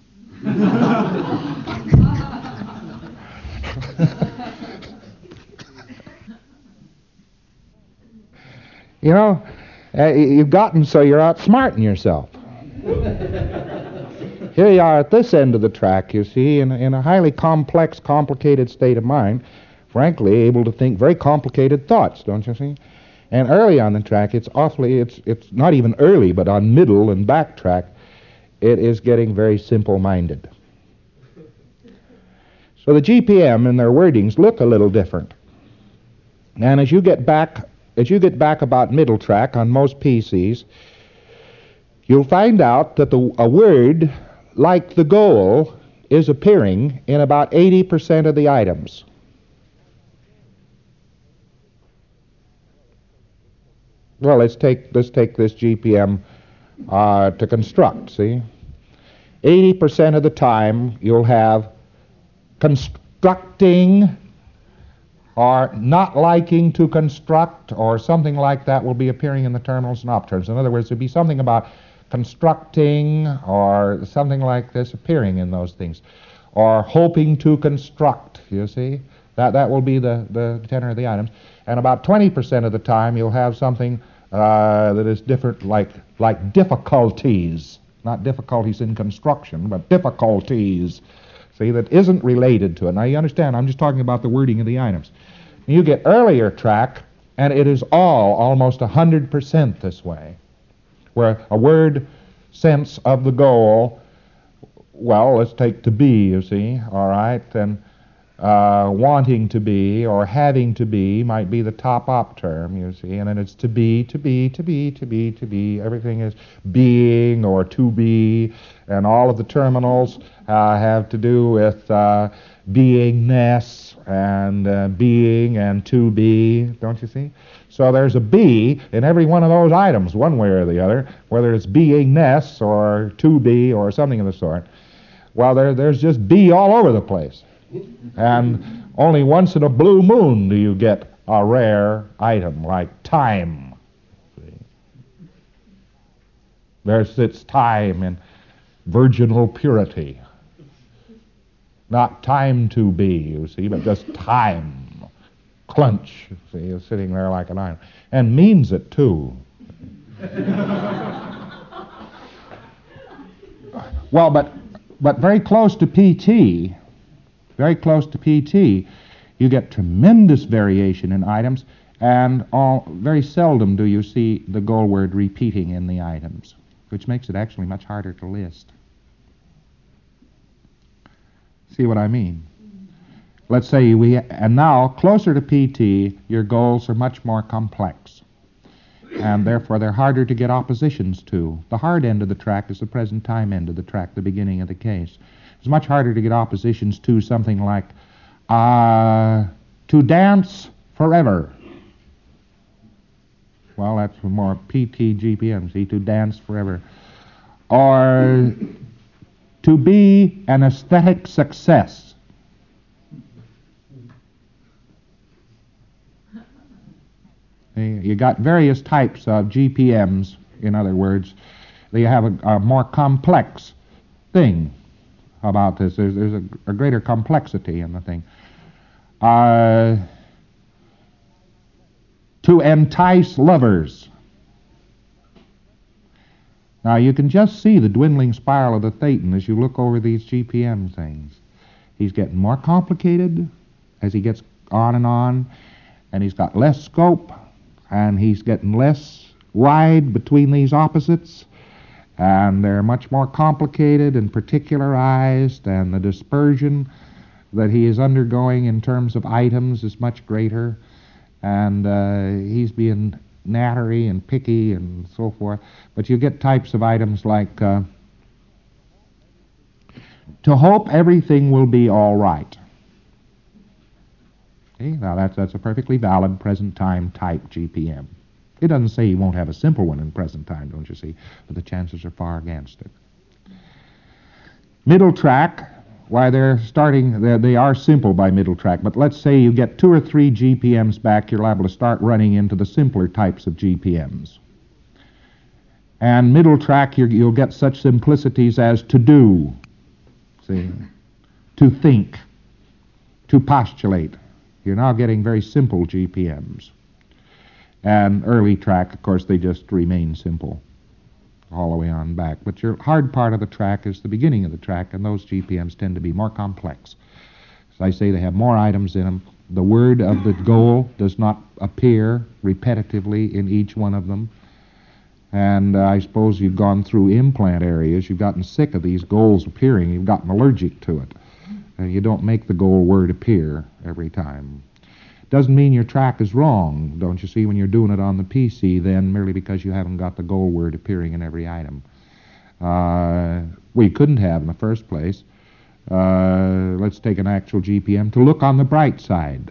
You know, uh, you've gotten so you're outsmarting yourself. Here you are at this end of the track, you see, in, in a highly complex, complicated state of mind, frankly, able to think very complicated thoughts, don't you see? And early on the track, it's awfully, it's it's not even early, but on middle and back track, it is getting very simple-minded. So the G P M and their wordings look a little different. And as you get back, as you get back about middle track on most P Cs, you'll find out that the, a word like the goal is appearing in about eighty percent of the items. Well, let's take let's take this G P M uh, to construct. See, eighty percent of the time you'll have constructing, or not liking to construct, or something like that will be appearing in the terminals and off-terms. In other words, there'll be something about constructing or something like this appearing in those things, or hoping to construct, you see. That that will be the, the tenor of the items. And about twenty percent of the time you'll have something uh, that is different, like, like difficulties. Not difficulties in construction, but difficulties. See, that isn't related to it. Now, you understand, I'm just talking about the wording of the items. You get earlier track, and it is all almost one hundred percent this way, where a word sense of the goal, well, let's take to be, you see, all right, and uh, wanting to be or having to be might be the top op term, you see, and then it's to be, to be, to be, to be, to be. Everything is being or to be, and all of the terminals uh, have to do with uh, beingness and uh, being and to be, don't you see? So there's a be in every one of those items, one way or the other, whether it's beingness or to be or something of the sort. Well, there, there's just be all over the place. And only once in a blue moon do you get a rare item like time. See? There sits time in virginal purity. Not time to be, you see, but just time. Clench, see, is sitting there like an iron. And means it, too. Well, but but very close to P T, very close to P T, you get tremendous variation in items, and all, very seldom do you see the goal word repeating in the items, which makes it actually much harder to list. See what I mean? Let's say we, and now closer to P T, your goals are much more complex, and therefore they're harder to get oppositions to. The hard end of the track is the present time end of the track, the beginning of the case. It's much harder to get oppositions to something like uh, to dance forever. Well, that's more P T G P M, see, to dance forever. Or to be an aesthetic success. You got various types of G P Ms, in other words. They have a, a more complex thing about this. There's, there's a, a greater complexity in the thing. Uh, to entice lovers. Now, you can just see the dwindling spiral of the Thetan as you look over these G P M things. He's getting more complicated as he gets on and on, and he's got less scope, and he's getting less wide between these opposites, and they're much more complicated and particularized, and the dispersion that he is undergoing in terms of items is much greater, and uh, he's being nattery and picky and so forth. But you get types of items like uh, to hope everything will be all right. Okay, now that's, that's a perfectly valid present time type G P M. It doesn't say you won't have a simple one in present time, don't you see? But the chances are far against it. Middle track, why they're starting, they're, they are simple by middle track, but let's say you get two or three G P Ms back, you're liable to start running into the simpler types of G P Ms. And middle track, you're, you'll get such simplicities as to do, see, to think, to postulate. You're now getting very simple G P Ms. And early track, of course, they just remain simple all the way on back. But your hard part of the track is the beginning of the track, and those G P Ms tend to be more complex. As I say, they have more items in them. The word of the goal does not appear repetitively in each one of them. And uh, I suppose you've gone through implant areas, you've gotten sick of these goals appearing, you've gotten allergic to it. And you don't make the goal word appear every time. Doesn't mean your track is wrong, don't you see, when you're doing it on the P C then, merely because you haven't got the goal word appearing in every item. Uh, we couldn't have in the first place. Uh, let's take an actual G P M to look on the bright side.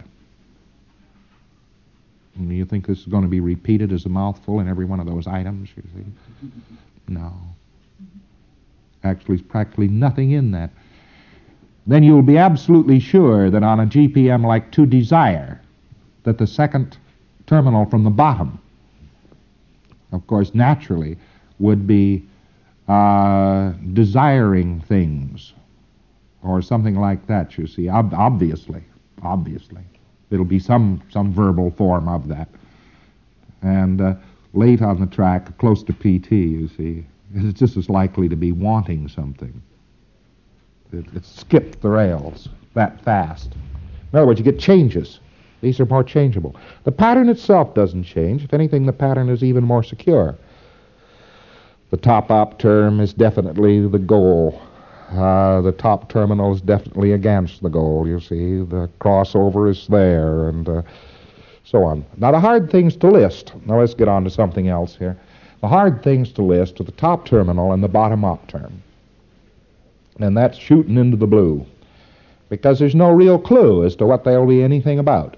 Do you think this is going to be repeated as a mouthful in every one of those items, you see? No. Actually, there's practically nothing in that. Then you'll be absolutely sure that on a G P M like to desire, that the second terminal from the bottom, of course, naturally, would be uh, desiring things, or something like that, you see, Ob- obviously, obviously. It'll be some, some verbal form of that. And uh, late on the track, close to P T, you see, it's just as likely to be wanting something. It, it skipped the rails that fast. In other words, you get changes. These are more changeable. The pattern itself doesn't change. If anything, the pattern is even more secure. The top op term is definitely the goal. Uh, the top terminal is definitely against the goal, you see. The crossover is there, and uh, so on. Now, the hard things to list. Now, let's get on to something else here. The hard things to list are the top terminal and the bottom op term. And that's shooting into the blue, because there's no real clue as to what they'll be anything about.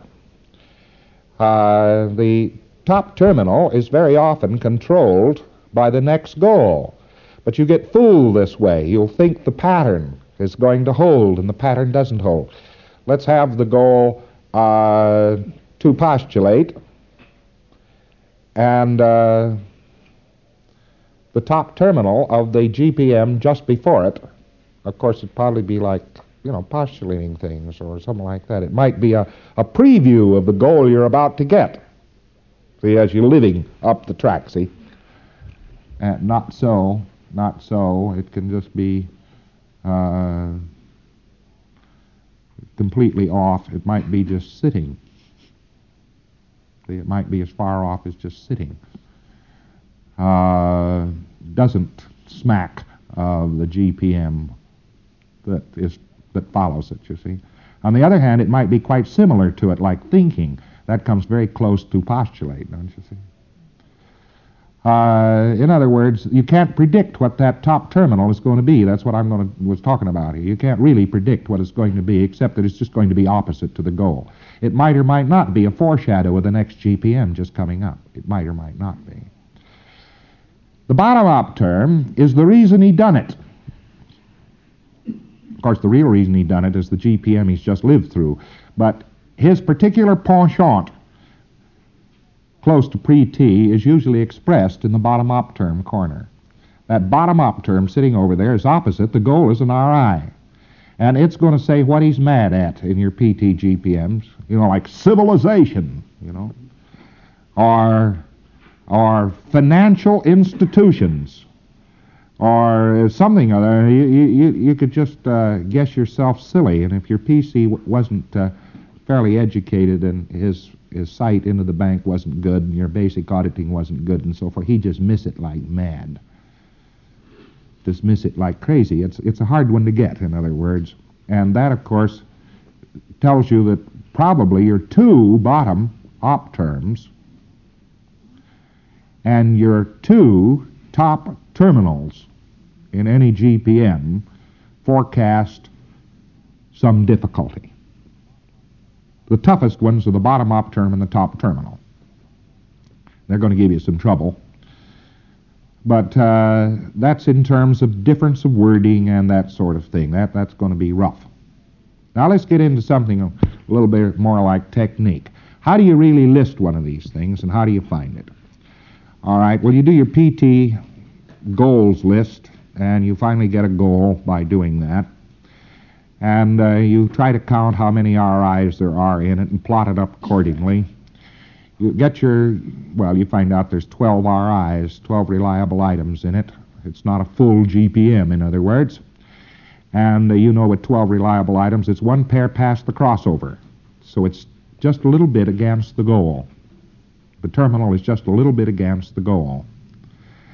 Uh, the top terminal is very often controlled by the next goal. But you get fooled this way. You'll think the pattern is going to hold, and the pattern doesn't hold. Let's have the goal uh, to postulate, and uh, the top terminal of the G P M just before it, of course, it'd probably be like, you know, postulating things or something like that. It might be a, a preview of the goal you're about to get. See, as you're living up the track, see? Uh, not so. Not so. It can just be uh, completely off. It might be just sitting. See, it might be as far off as just sitting. Uh, doesn't smack of the G P M that is that follows it, you see. On the other hand, it might be quite similar to it, like thinking. That comes very close to postulate, don't you see? Uh, in other words, you can't predict what that top terminal is going to be. That's what I'm going to was talking about here. You can't really predict what it's going to be, except that it's just going to be opposite to the goal. It might or might not be a foreshadow of the next G P M just coming up. It might or might not be. The bottom op term is the reason he done it. Of course, the real reason he done it is the G P M he's just lived through. But his particular penchant close to pre-T is usually expressed in the bottom op term corner. That bottom op term sitting over there is opposite. The goal is an R I. And it's going to say what he's mad at in your P T G P Ms. You know, like civilization, you know, or, or financial institutions, or something other. You, you, you could just uh, guess yourself silly, and if your P C w- wasn't uh, fairly educated and his his sight into the bank wasn't good and your basic auditing wasn't good and so forth, he'd just miss it like mad. Just miss it like crazy. It's it's a hard one to get, in other words. And that, of course, tells you that probably your two bottom op terms and your two top terminals in any G P M forecast some difficulty. The toughest ones are the bottom op term and the top terminal. They're going to give you some trouble. But uh, that's in terms of difference of wording and that sort of thing. That, that's going to be rough. Now let's get into something a little bit more like technique. How do you really list one of these things, and how do you find it? All right, well, you do your P T goals list, and you finally get a goal by doing that. And uh, you try to count how many R Is there are in it and plot it up accordingly. You get your, well, you find out there's twelve R Is, twelve reliable items in it. It's not a full G P M, in other words. And uh, you know with twelve reliable items, it's one pair past the crossover. So it's just a little bit against the goal. The terminal is just a little bit against the goal.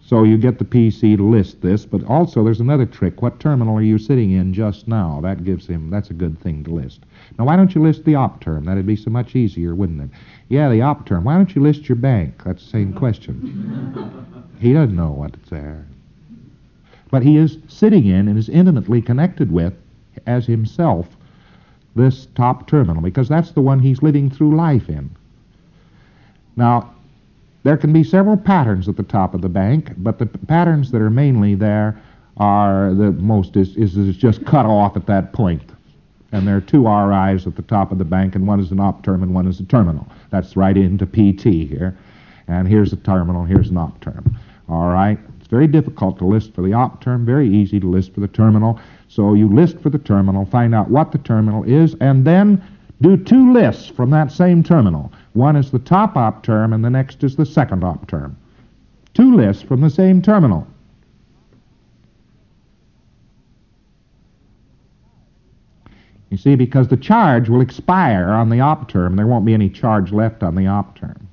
So you get the P C to list this, but also there's another trick. What terminal are you sitting in just now? That gives him, that's a good thing to list. Now, why don't you list the op term? That'd be so much easier, wouldn't it? Yeah, the op term. Why don't you list your bank? That's the same question. He doesn't know what's there. But he is sitting in and is intimately connected with, as himself, this top terminal, because that's the one he's living through life in. Now, there can be several patterns at the top of the bank, but the p- patterns that are mainly there are the most is, is, is just cut off at that point. And there are two R Is at the top of the bank, and one is an op term and one is a terminal. That's right into P T here. And here's a terminal, here's an op term. All right? It's very difficult to list for the op term, very easy to list for the terminal. So you list for the terminal, find out what the terminal is, and then do two lists from that same terminal. One is the top op term, and the next is the second op term. Two lists from the same terminal. You see, because the charge will expire on the op term, there won't be any charge left on the op term.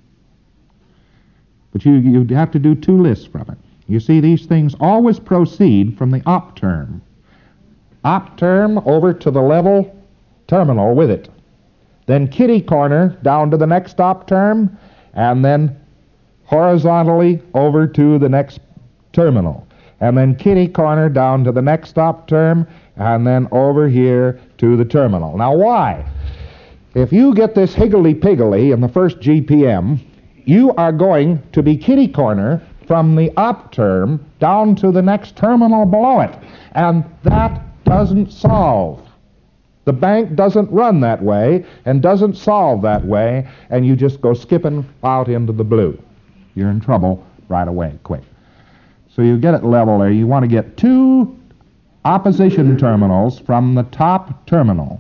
But you, you have to do two lists from it. You see, these things always proceed from the op term. Op term over to the level terminal with it. Then kitty corner down to the next op term, and then horizontally over to the next terminal. And then kitty corner down to the next op term, and then over here to the terminal. Now why? If you get this higgledy-piggledy in the first G P M, you are going to be kitty corner from the op term down to the next terminal below it. And that doesn't solve. The bank doesn't run that way and doesn't solve that way, and you just go skipping out into the blue. You're in trouble right away, quick. So you get it level there. You want to get two opposition terminals from the top terminal.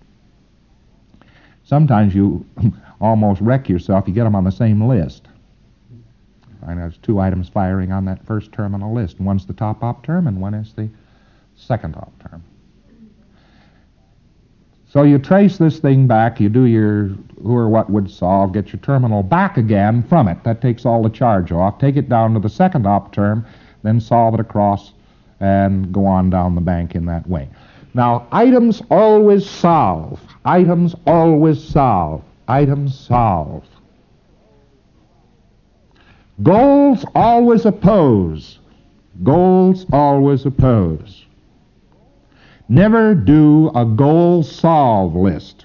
Sometimes you almost wreck yourself. You get them on the same list. And there's two items firing on that first terminal list. One's the top op term and one is the second op term. So you trace this thing back, you do your who or what would solve, get your terminal back again from it. That takes all the charge off. Take it down to the second op term, then solve it across and go on down the bank in that way. Now, items always solve. Items always solve. Items solve. Goals always oppose. Goals always oppose. Never do a goal-solve list.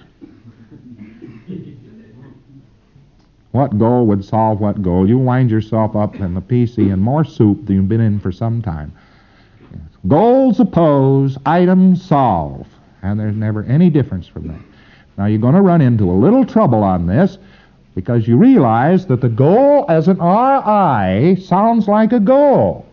What goal would solve what goal? You wind yourself up in the P C in more soup than you've been in for some time. Goals oppose, items solve. And there's never any difference from that. Now you're going to run into a little trouble on this because you realize that the goal as an R I sounds like a goal.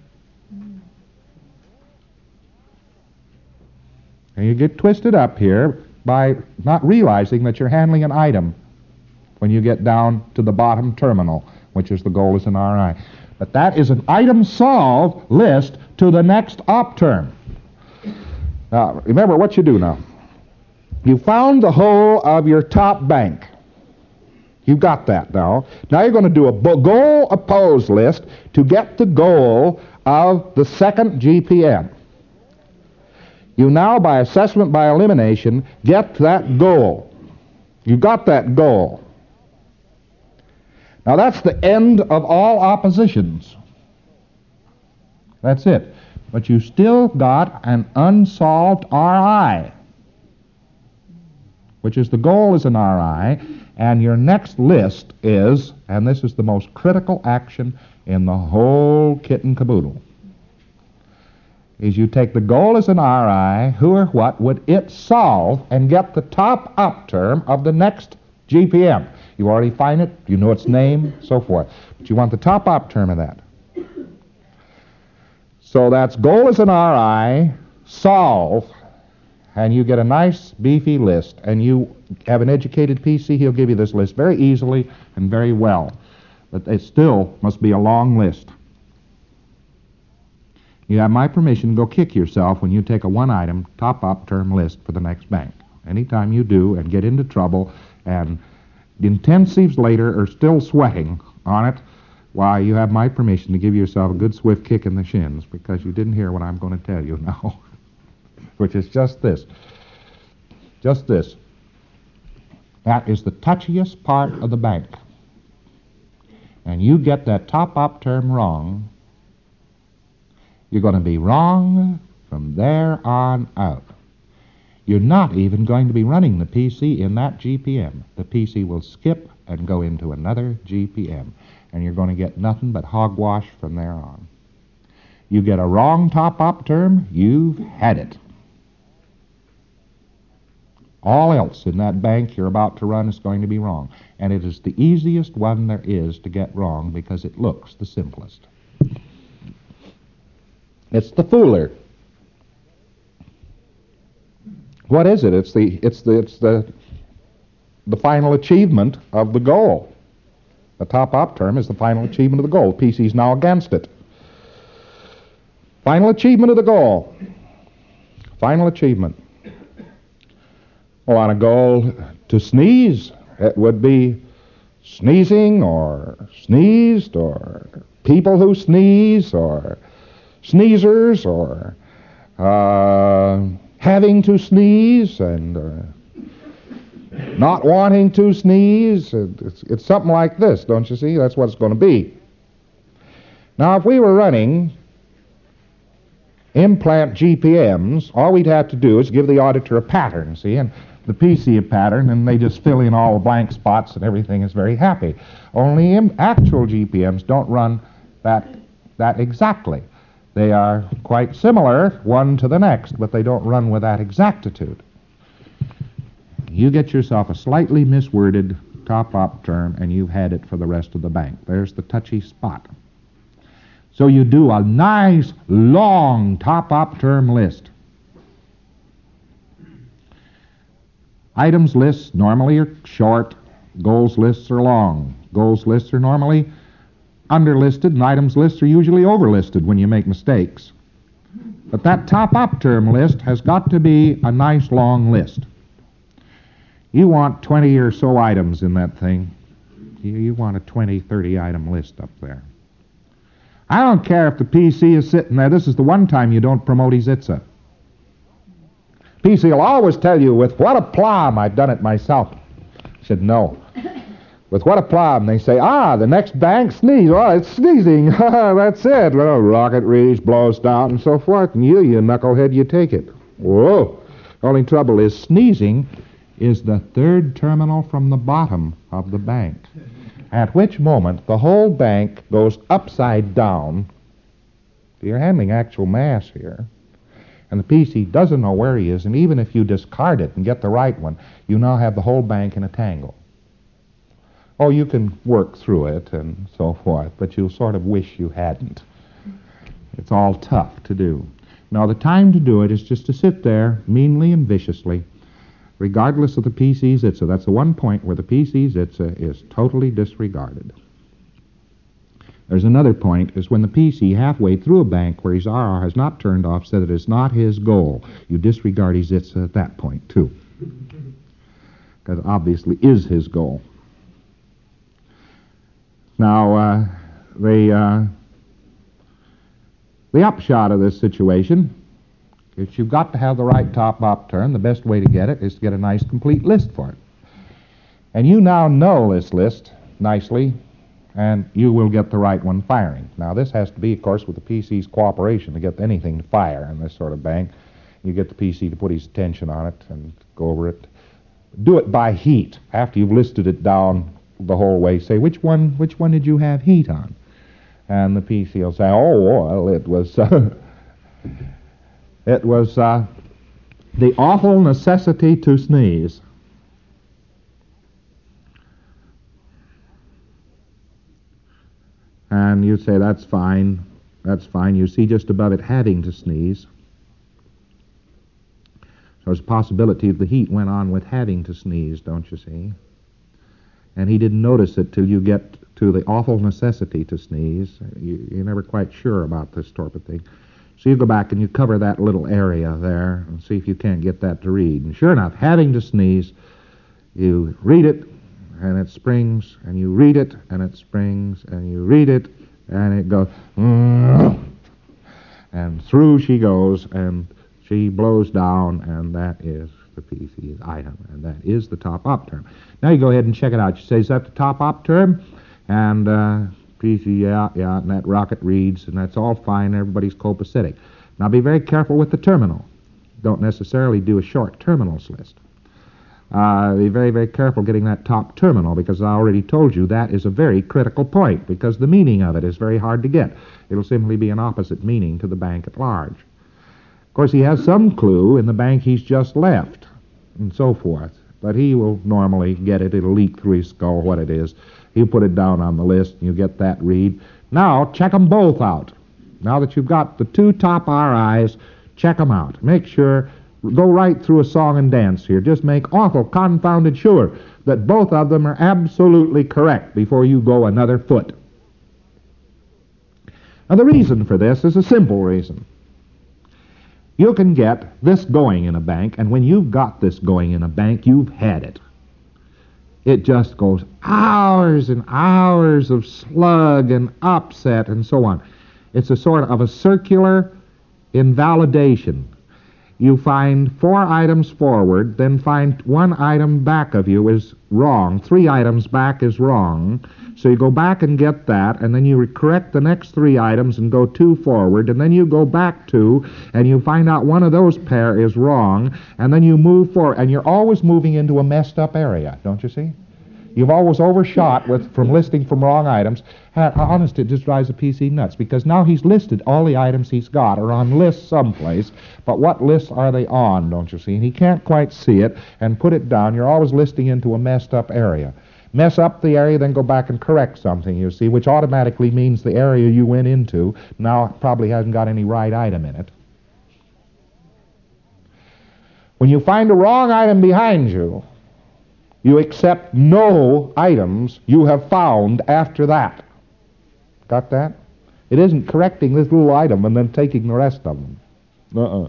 And you get twisted up here by not realizing that you're handling an item when you get down to the bottom terminal, which is the goal as an R I. But that is an item solve list to the next op term. Now, remember what you do now. You found the whole of your top bank. You've got that now. Now you're going to do a goal oppose list to get the goal of the second G P M. You now, by assessment by elimination, get that goal. You got that goal. Now that's the end of all oppositions. That's it. But you still got an unsolved R I, which is the goal is an R I, and your next list is, and this is the most critical action in the whole kit and caboodle, is you take the goal as an R I, who or what would it solve, and get the top op term of the next G P M. You already find it, you know its name, so forth. But you want the top op term of that. So that's goal as an R I, solve, and you get a nice beefy list, and you have an educated P C, he'll give you this list very easily and very well. But it still must be a long list. You have my permission to go kick yourself when you take a one-item top-op term list for the next bank. Anytime you do and get into trouble and the intensives later are still sweating on it, why, you have my permission to give yourself a good swift kick in the shins, because you didn't hear what I'm going to tell you now, which is just this. Just this. That is the touchiest part of the bank. And you get that top-up term wrong, you're going to be wrong from there on out. You're not even going to be running the P C in that G P M. The P C will skip and go into another G P M, and you're going to get nothing but hogwash from there on. You get a wrong top-up term, you've had it. All else in that bank you're about to run is going to be wrong, and it is the easiest one there is to get wrong because it looks the simplest. It's the fooler. What is it? It's the it's the it's the the final achievement of the goal. The top-up term is the final achievement of the goal. The P C's now against it. Final achievement of the goal. Final achievement. Well, on a goal to sneeze, it would be sneezing or sneezed or people who sneeze or sneezers or uh, having to sneeze and uh, not wanting to sneeze. It's, it's something like this, don't you see? That's what it's going to be. Now, if we were running implant G P Ms, all we'd have to do is give the auditor a pattern, see, and the P C a pattern, and they just fill in all the blank spots and everything is very happy. Only im- actual G P Ms don't run that, that exactly. They are quite similar one to the next, but they don't run with that exactitude. You get yourself a slightly misworded top-up term, and you've had it for the rest of the bank. There's the touchy spot. So you do a nice, long top-up term list. Items lists normally are short. Goals lists are long. Goals lists are normally underlisted, and items lists are usually overlisted when you make mistakes. But that top-up term list has got to be a nice long list. You want twenty or so items in that thing. You, you want a twenty, thirty item list up there. I don't care if the P C is sitting there. This is the one time you don't promote his I T S A. P C will always tell you, with what aplomb, I've done it myself. I said, no. With what aplomb? They say, ah, the next bank sneeze. Oh, it's sneezing. That's it. Well, rocket reach, blows down, and so forth. And you, you knucklehead, you take it. Whoa. Only trouble is sneezing is the third terminal from the bottom of the bank, at which moment the whole bank goes upside down. You're handling actual mass here. And the P C doesn't know where he is, and even if you discard it and get the right one, you now have the whole bank in a tangle. Oh, you can work through it and so forth, but you'll sort of wish you hadn't. It's all tough to do. Now, the time to do it is just to sit there meanly and viciously, regardless of the P C's I T S A. That's the one point where the P C's I T S A is totally disregarded. There's another point, is when the P C halfway through a bank where his R R has not turned off said it is not his goal. You disregard his I T S A at that point, too. Because it obviously is his goal. Now, uh, the, uh, the upshot of this situation, if you've got to have the right top-up term, the best way to get it is to get a nice complete list for it. And you now know this list nicely, and you will get the right one firing. Now, this has to be, of course, with the P C's cooperation to get anything to fire in this sort of bank. You get the P C to put his attention on it and go over it. Do it by heat. After you've listed it down the whole way, say, which one which one did you have heat on? And the P C will say, oh, well, it was, uh, it was uh, the awful necessity to sneeze. And you say, that's fine, that's fine. You see just above it, having to sneeze. So there's a possibility that the heat went on with having to sneeze, don't you see? And he didn't notice it till you get to the awful necessity to sneeze. You, you're never quite sure about this torpid thing. So you go back and you cover that little area there and see if you can't get that to read. And sure enough, having to sneeze, you read it, and it springs, and you read it, and it springs, and you read it, and it goes, and through she goes, and she blows down, and that is the P C's item, and that is the top op term. Now you go ahead and check it out. You say, is that the top op term? And uh, P C, yeah, yeah, and that rocket reads, and that's all fine, everybody's copacetic. Now be very careful with the terminal. Don't necessarily do a short terminals list. Uh, be very, very careful getting that top terminal, because I already told you that is a very critical point, because the meaning of it is very hard to get. It'll simply be an opposite meaning to the bank at large. Of course, he has some clue in the bank he's just left, and so forth, but he will normally get it. It'll leak through his skull what it is. He'll put it down on the list, and you get that read. Now, check them both out. Now that you've got the two top R Is, check them out. Make sure, go right through a song and dance here. Just make awful confounded sure that both of them are absolutely correct before you go another foot. Now, the reason for this is a simple reason. You can get this going in a bank, and when you've got this going in a bank, you've had it. It just goes hours and hours of slug and upset and so on. It's a sort of a circular invalidation. You find four items forward, then find one item back of you is wrong. Three items back is wrong. So you go back and get that, and then you correct the next three items and go two forward, and then you go back two, and you find out one of those pair is wrong, and then you move forward, and you're always moving into a messed up area, don't you see? You've always overshot with from listing from wrong items. And, honest, it just drives the P C nuts, because now he's listed all the items he's got are on lists someplace, but what lists are they on, don't you see? And he can't quite see it and put it down. You're always listing into a messed up area. Mess up the area, then go back and correct something, you see, which automatically means the area you went into now probably hasn't got any right item in it. When you find a wrong item behind you, you accept no items you have found after that. Got that? It isn't correcting this little item and then taking the rest of them. Uh-uh.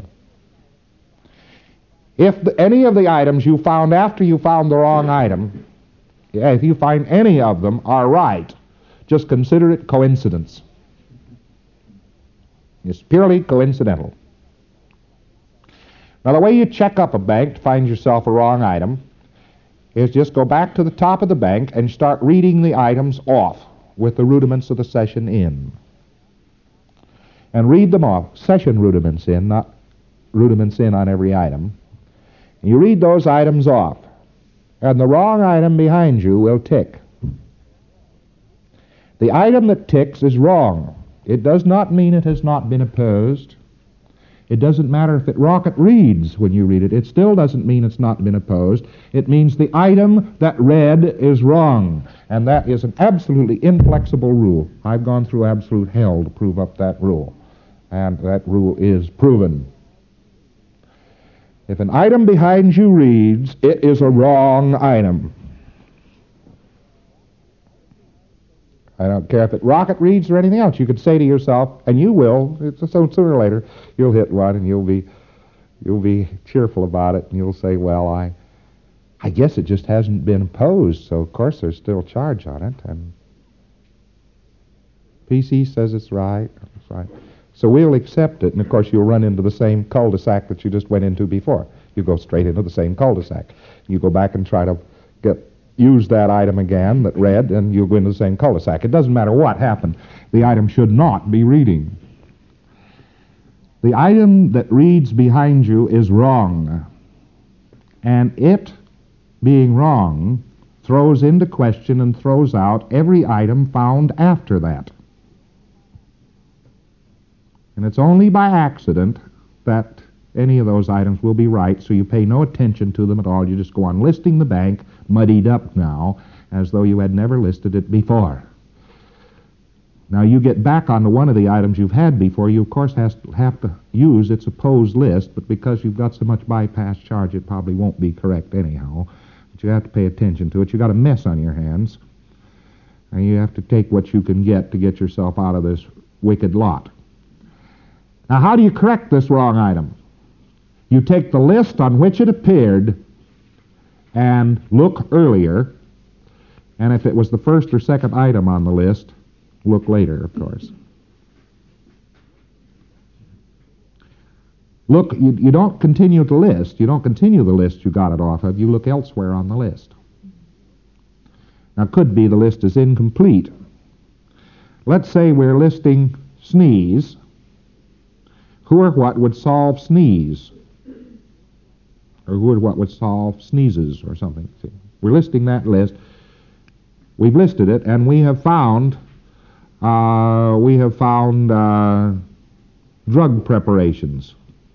If the, any of the items you found after you found the wrong item, if you find any of them are right, just consider it coincidence. It's purely coincidental. Now, the way you check up a bank to find yourself a wrong item is just go back to the top of the bank and start reading the items off with the rudiments of the session in. And read them off, session rudiments in, not rudiments in on every item. You read those items off, and the wrong item behind you will tick. The item that ticks is wrong. It does not mean it has not been opposed. It doesn't matter if it rocket reads when you read it. It still doesn't mean it's not been opposed. It means the item that read is wrong. And that is an absolutely inflexible rule. I've gone through absolute hell to prove up that rule. And that rule is proven. If an item behind you reads, it is a wrong item. I don't care if it rocket reads or anything else. You could say to yourself, and you will, it's so sooner or later, you'll hit one and you'll be you'll be cheerful about it, and you'll say, well, I I guess it just hasn't been opposed, so of course there's still charge on it, and P C says it's right, it's right. So we'll accept it, and of course you'll run into the same cul-de-sac that you just went into before. You go straight into the same cul-de-sac. You go back and try to get use that item again that read, and you'll go into the same cul-de-sac. It doesn't matter what happened. The item should not be reading. The item that reads behind you is wrong, and it, being wrong, throws into question and throws out every item found after that. And it's only by accident that any of those items will be right, so you pay no attention to them at all. You just go on listing the bank, muddied up now, as though you had never listed it before. Now, you get back onto one of the items you've had before, you, of course, has to have to use its opposed list, but because you've got so much bypass charge, it probably won't be correct anyhow. But you have to pay attention to it. You've got a mess on your hands, and you have to take what you can get to get yourself out of this wicked lot. Now, how do you correct this wrong item? You take the list on which it appeared and look earlier, And if it was the first or second item on the list, look later, of course. Look, you, you don't continue to list. You don't continue the list you got it off of. You look elsewhere on the list. Now, it could be the list is incomplete. Let's say we're listing sneeze. Who or what would solve sneeze? Or who or what would solve sneezes or something? See, we're listing that list. We've listed it, and we have found uh, we have found uh, drug preparations.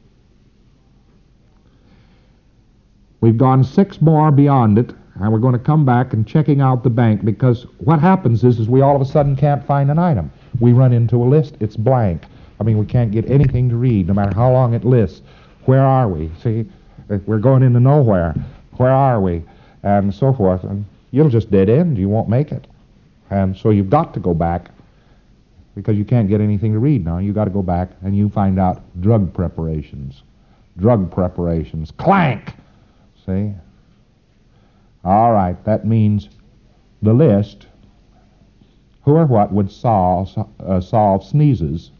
We've gone six more beyond it, and we're going to come back and checking out the bank, because what happens is, is we all of a sudden can't find an item. We run into a list, it's blank. I mean, we can't get anything to read, no matter how long it lists. Where are we? See, we're going into nowhere. Where are we? And so forth. And you'll just dead end. You won't make it. And so you've got to go back, because you can't get anything to read now. You've got to go back and you find out drug preparations. Drug preparations. Clank! See? All right, that means the list, who or what would solve, uh, solve sneezes.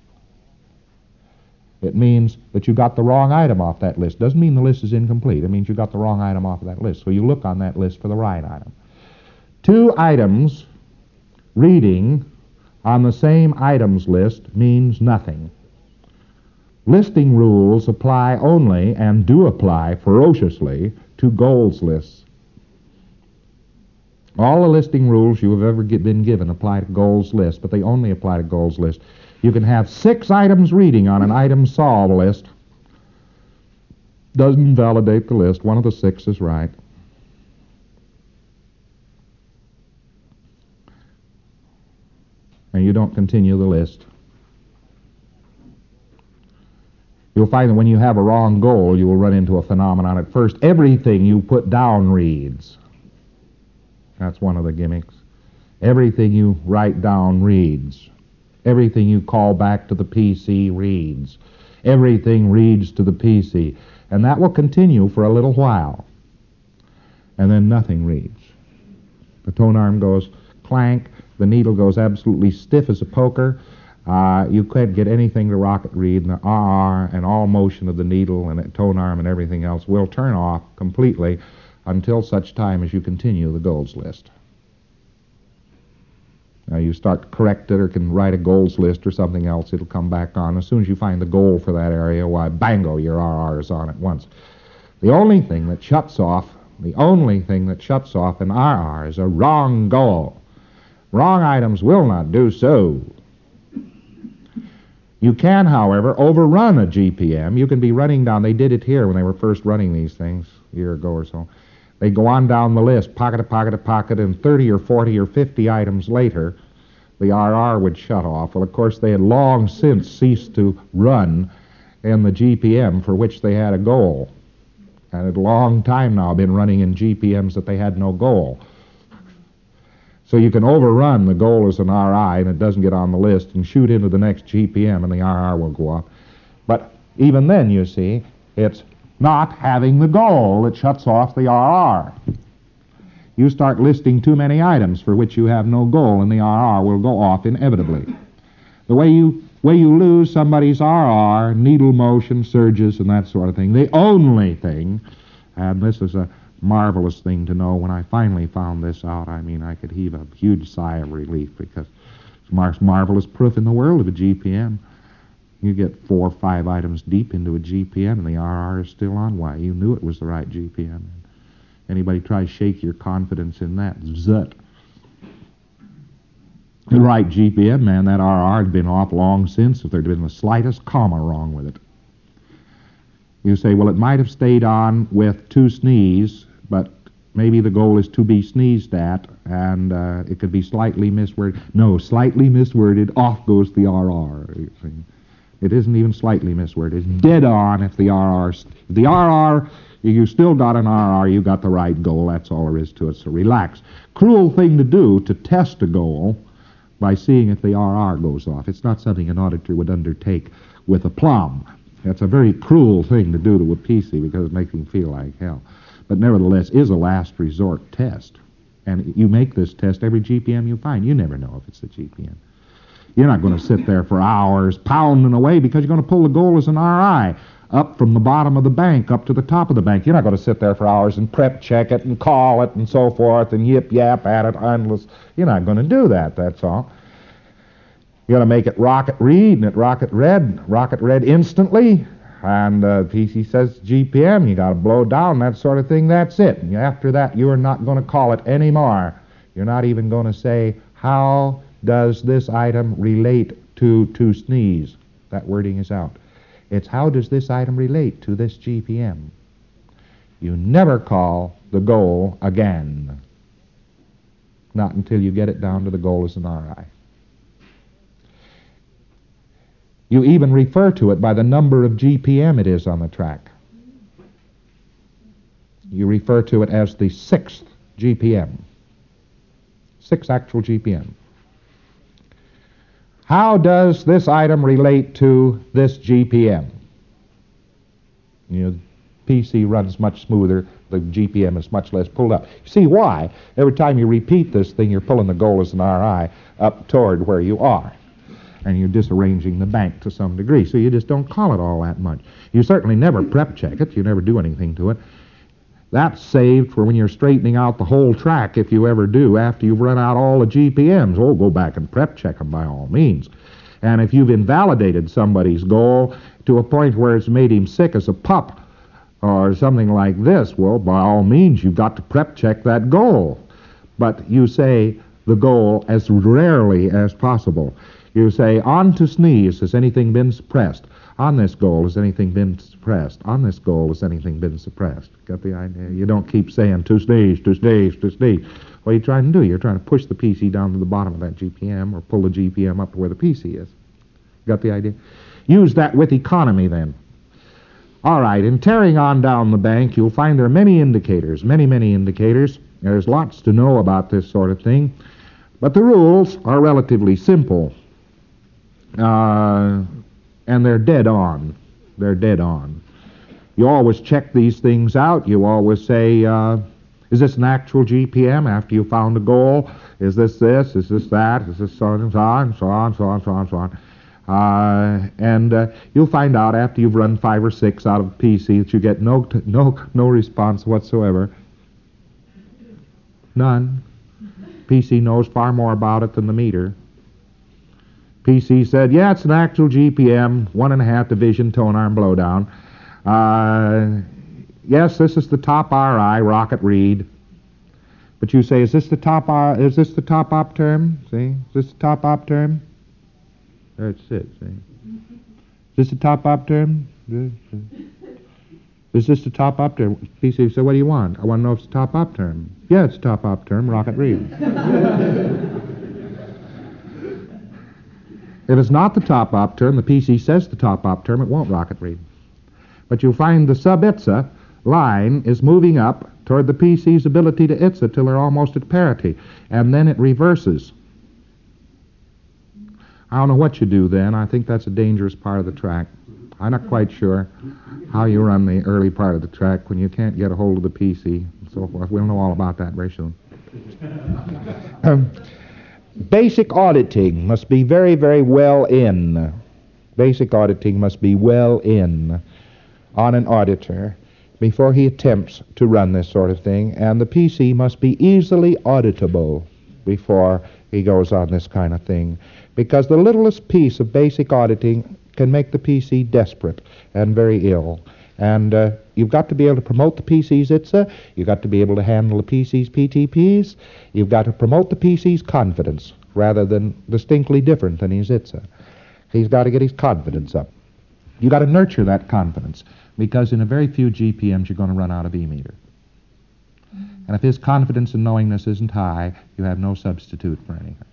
It means that you got the wrong item off that list. Doesn't mean the list is incomplete. It means you got the wrong item off of that list. So you look on that list for the right item. Two items reading on the same items list means nothing. Listing rules apply only, and do apply ferociously, to goals lists. All the listing rules you have ever get, been given apply to goals lists, but they only apply to goals lists. You can have six items reading on an item solve list. Doesn't invalidate the list. One of the six is right. And you don't continue the list. You'll find that when you have a wrong goal, you will run into a phenomenon at first. Everything you put down reads. That's one of the gimmicks. Everything you write down reads. Everything you call back to the P C reads. Everything reads to the P C. And that will continue for a little while. And then nothing reads. The tone arm goes clank. The needle goes absolutely stiff as a poker. Uh, you can't get anything to rocket read, and the R and all motion of the needle and the tone arm and everything else will turn off completely until such time as you continue the goals list. Now you start to correct it or can write a goals list or something else, it'll come back on. As soon as you find the goal for that area, why, bango, your R R is on at once. The only thing that shuts off, the only thing that shuts off an R R is a wrong goal. Wrong items will not do so. You can, however, overrun a G P M. You can be running down, they did it here when they were first running these things a year ago or so. They go on down the list, pocket to pocket to pocket, and thirty or forty or fifty items later, the R R would shut off. Well, of course, they had long since ceased to run in the G P M for which they had a goal. And had a long time now been running in G P Ms that they had no goal. So you can overrun the goal as an R I, and it doesn't get on the list, and shoot into the next G P M, and the R R will go up. But even then, you see, it's not having the goal that shuts off the R R. You start listing too many items for which you have no goal, and the R R will go off inevitably. The way you way you lose somebody's R R, needle motion, surges, and that sort of thing, the only thing, and this is a marvelous thing to know, when I finally found this out, I mean, I could heave a huge sigh of relief, because it's the most marvelous proof in the world of a G P M. You get four or five items deep into a G P M, and the R R is still on. Why, you knew it was the right G P M. Anybody try to shake your confidence in that? Zut. The right G P M, man, that R R had been off long since if there'd been the slightest comma wrong with it. You say, well, it might have stayed on with to sneeze, but maybe the goal is to be sneezed at, and uh, it could be slightly misworded. No, slightly misworded, off goes the R R. You see. It isn't even slightly misworded. It's dead on if the R R... If the R R, you still got an R R, you got the right goal. That's all there is to it, so relax. Cruel thing to do, to test a goal by seeing if the R R goes off. It's not something an auditor would undertake with aplomb. That's a very cruel thing to do to a P C because it makes him feel like hell. But nevertheless, is a last resort test. And you make this test every G P M you find. You never know if it's the G P M. You're not going to sit there for hours pounding away because you're going to pull the gold as an R I up from the bottom of the bank up to the top of the bank. You're not going to sit there for hours and prep check it and call it and so forth and yip yap at it endless. You're not going to do that, that's all. You're going to make it rocket read and it rocket read, rocket read instantly. And uh, P C says G P M, you got to blow down, that sort of thing, that's it. And after that, you're not going to call it anymore. You're not even going to say, how does this item relate to to sneeze? That wording is out. It's how does this item relate to this G P M? You never call the goal again. Not until you get it down to the goal as an R I. You even refer to it by the number of G P M it is on the track. You refer to it as the sixth G P M. Six actual G P M. How does this item relate to this G P M? You know, the P C runs much smoother. The G P M is much less pulled up. You see why? Every time you repeat this thing, you're pulling the goal as an R I up toward where you are. And you're disarranging the bank to some degree. So you just don't call it all that much. You certainly never prep check it. You never do anything to it. That's saved for when you're straightening out the whole track, if you ever do, after you've run out all the G P Ms. Oh, go back and prep check them by all means. And if you've invalidated somebody's goal to a point where it's made him sick as a pup or something like this, well, by all means, you've got to prep check that goal. But you say the goal as rarely as possible. You say, on to sneeze, has anything been suppressed? On this goal, has anything been suppressed? On this goal, has anything been suppressed? Got the idea? You don't keep saying, to sneeze, to sneeze, to sneeze. What are you trying to do? You're trying to push the P C down to the bottom of that G P M or pull the G P M up to where the P C is. Got the idea? Use that with economy, then. All right, in tearing on down the bank, you'll find there are many indicators, many, many indicators. There's lots to know about this sort of thing. But the rules are relatively simple. Uh, and they're dead on. They're dead on. You always check these things out. You always say, uh, is this an actual G P M after you found a goal? Is this this? Is this that? Is this so on, so on, so on, so on, so on, so on? Uh, and uh, you'll find out after you've run five or six out of the P C that you get no, t- no, no response whatsoever. None. P C knows far more about it than the meter. P C said, yeah, it's an actual G P M, one and a half division tone arm blowdown. Uh, yes, this is the top R I, rocket read. But you say, is this the top R, is this the top op term? See, is this the top op term? That's it, see. Is this the top op term? Is this the top op term? P C said, what do you want? I want to know if it's the top op term. Yeah, it's the top op term, rocket read. If it's not the top op term, the P C says the top op term, it won't rocket read. But you'll find the sub-I T S A line is moving up toward the P C's ability to I T S A till they're almost at parity, and then it reverses. I don't know what you do then. I think that's a dangerous part of the track. I'm not quite sure how you run the early part of the track when you can't get a hold of the P C and so forth. We'll know all about that very soon. um, Basic auditing must be very, very well in. Basic auditing must be well in on an auditor before he attempts to run this sort of thing, and the P C must be easily auditable before he goes on this kind of thing, because the littlest piece of basic auditing can make the P C desperate and very ill. And uh, you've got to be able to promote the P C's I T S A. You've got to be able to handle the P C's P T Ps. You've got to promote the P C's confidence rather than distinctly different than his I T S A. He's got to get his confidence up. You've got to nurture that confidence, because in a very few G P Ms you're going to run out of E-meter. And if his confidence and knowingness isn't high, you have no substitute for anything.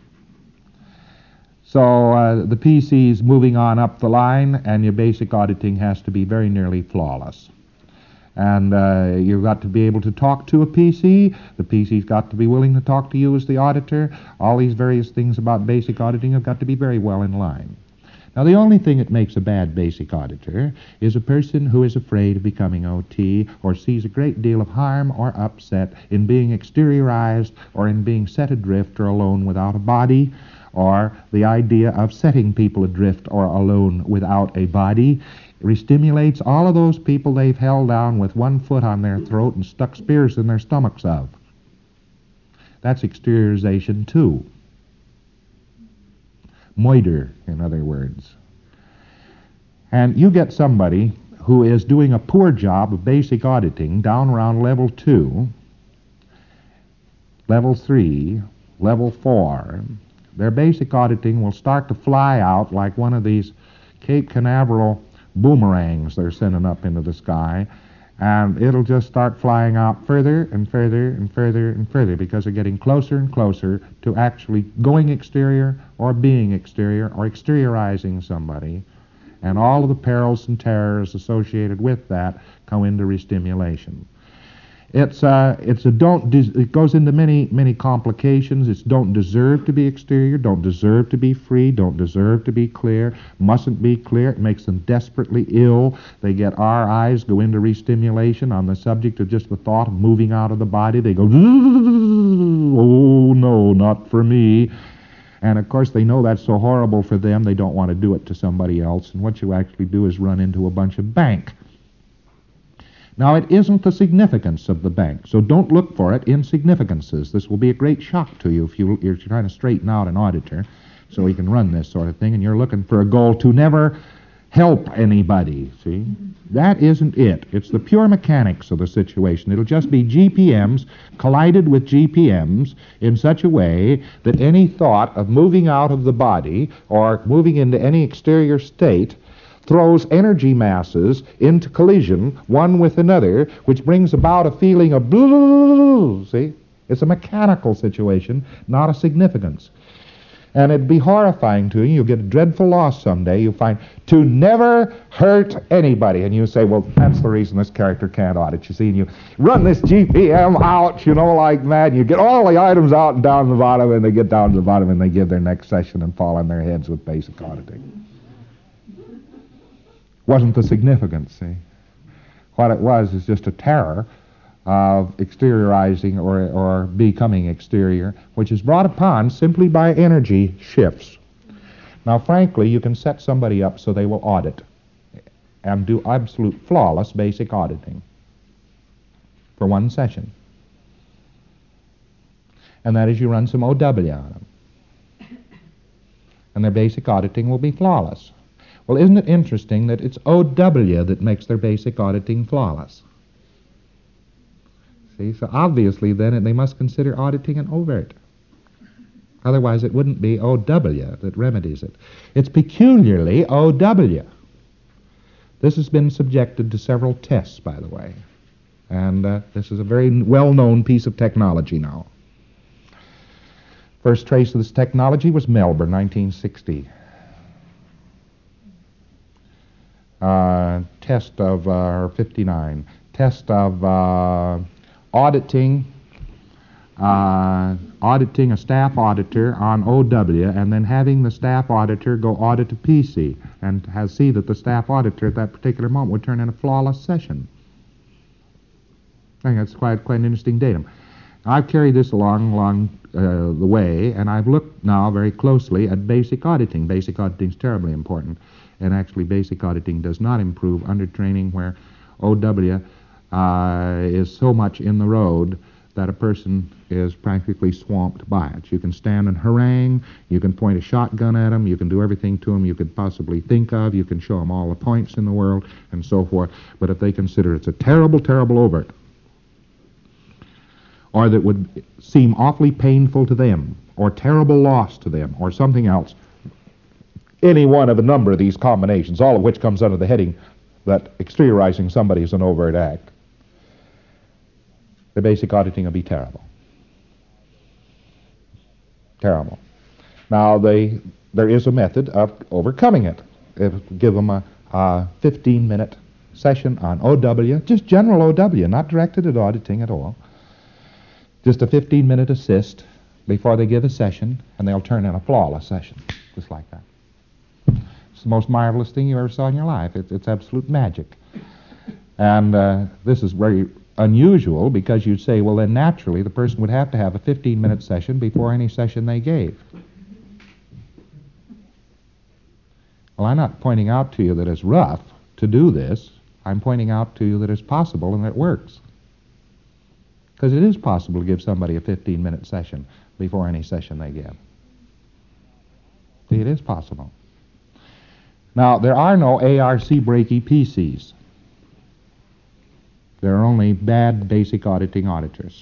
So uh, the P C's moving on up the line, and your basic auditing has to be very nearly flawless. And uh, you've got to be able to talk to a P C. The P C's got to be willing to talk to you as the auditor. All these various things about basic auditing have got to be very well in line. Now, the only thing that makes a bad basic auditor is a person who is afraid of becoming O T or sees a great deal of harm or upset in being exteriorized or in being set adrift or alone without a body, or the idea of setting people adrift or alone without a body. Restimulates all of those people they've held down with one foot on their throat and stuck spears in their stomachs of. That's exteriorization too. Moiter, in other words. And you get somebody who is doing a poor job of basic auditing down around level two, level three, level four. Their basic auditing will start to fly out like one of these Cape Canaveral boomerangs they're sending up into the sky, and it'll just start flying out further and further and further and further because they're getting closer and closer to actually going exterior or being exterior or exteriorizing somebody, and all of the perils and terrors associated with that come into restimulation. It's uh, it's a don't. Des- it goes into many many complications. It's don't deserve to be exterior, don't deserve to be free, don't deserve to be clear, mustn't be clear. It makes them desperately ill. They get our eyes go into restimulation on the subject of just the thought of moving out of the body. They go, oh no, not for me. And of course they know that's so horrible for them. They don't want to do it to somebody else. And what you actually do is run into a bunch of bank. Now, it isn't the significance of the bank, so don't look for it in significances. This will be a great shock to you if you, you're trying to straighten out an auditor so he can run this sort of thing, and you're looking for a goal to never help anybody, see? That isn't it. It's the pure mechanics of the situation. It'll just be G P Ms collided with G P Ms in such a way that any thought of moving out of the body or moving into any exterior state throws energy masses into collision, one with another, which brings about a feeling of blue, see? It's a mechanical situation, not a significance. And it'd be horrifying to you. You'll get a dreadful loss someday. You'll find, to never hurt anybody. And you say, well, that's the reason this character can't audit. You see, and you run this G P M out, you know, like mad. You get all the items out and down to the bottom, and they get down to the bottom, and they give their next session and fall on their heads with basic auditing. Wasn't the significance, see? What it was is just a terror of exteriorizing or, or becoming exterior, which is brought upon simply by energy shifts. Now, frankly, you can set somebody up so they will audit and do absolute flawless basic auditing for one session. And that is you run some O W on them. And their basic auditing will be flawless. Well, isn't it interesting that it's O W that makes their basic auditing flawless? See, so obviously then they must consider auditing an overt. Otherwise it wouldn't be O W that remedies it. It's peculiarly O W. This has been subjected to several tests, by the way. And uh, this is a very well-known piece of technology now. First trace of this technology was Melbourne, nineteen sixty. Uh, test of, uh, fifty-nine, test of uh, auditing, uh, auditing a staff auditor on O W, and then having the staff auditor go audit a P C, and has see that the staff auditor at that particular moment would turn in a flawless session. I think that's quite, quite an interesting datum. I've carried this along, along uh, the way, and I've looked now very closely at basic auditing. Basic auditing is terribly important. And actually basic auditing does not improve under training where O W uh, is so much in the road that a person is practically swamped by it. You can stand and harangue, you can point a shotgun at them, you can do everything to them you could possibly think of, you can show them all the points in the world, and so forth. But if they consider it's a terrible, terrible overt, or that would seem awfully painful to them, or terrible loss to them, or something else, any one of a number of these combinations, all of which comes under the heading that exteriorizing somebody is an overt act, the basic auditing will be terrible. Terrible. Now, they, there is a method of overcoming it. If, give them a, a fifteen-minute session on O W, just general O W, not directed at auditing at all. Just a fifteen-minute assist before they give a session, and they'll turn in a flawless session, just like that. It's the most marvelous thing you ever saw in your life. It's, it's absolute magic. And uh, this is very unusual because you'd say, well, then naturally the person would have to have a fifteen-minute session before any session they gave. Well, I'm not pointing out to you that it's rough to do this. I'm pointing out to you that it's possible and that it works. Because it is possible to give somebody a fifteen-minute session before any session they give. See, it is possible. Now, there are no A R C Breaky P Cs. There are only bad basic auditing auditors.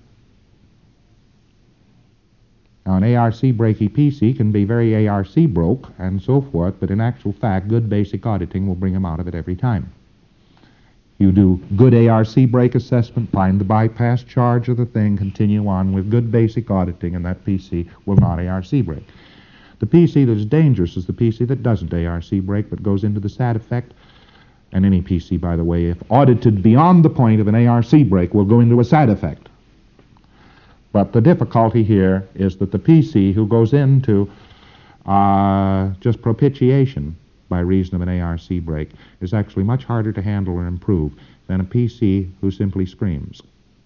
Now, an A R C Breaky P C can be very A R C broke and so forth, but in actual fact, good basic auditing will bring them out of it every time. You do good A R C break assessment, find the bypass charge of the thing, continue on with good basic auditing, and that P C will not A R C break. The P C that is dangerous is the P C that doesn't A R C break but goes into the sad effect. And any P C, by the way, if audited beyond the point of an A R C break, will go into a side effect. But the difficulty here is that the P C who goes into uh, just propitiation by reason of an A R C break is actually much harder to handle or improve than a P C who simply screams.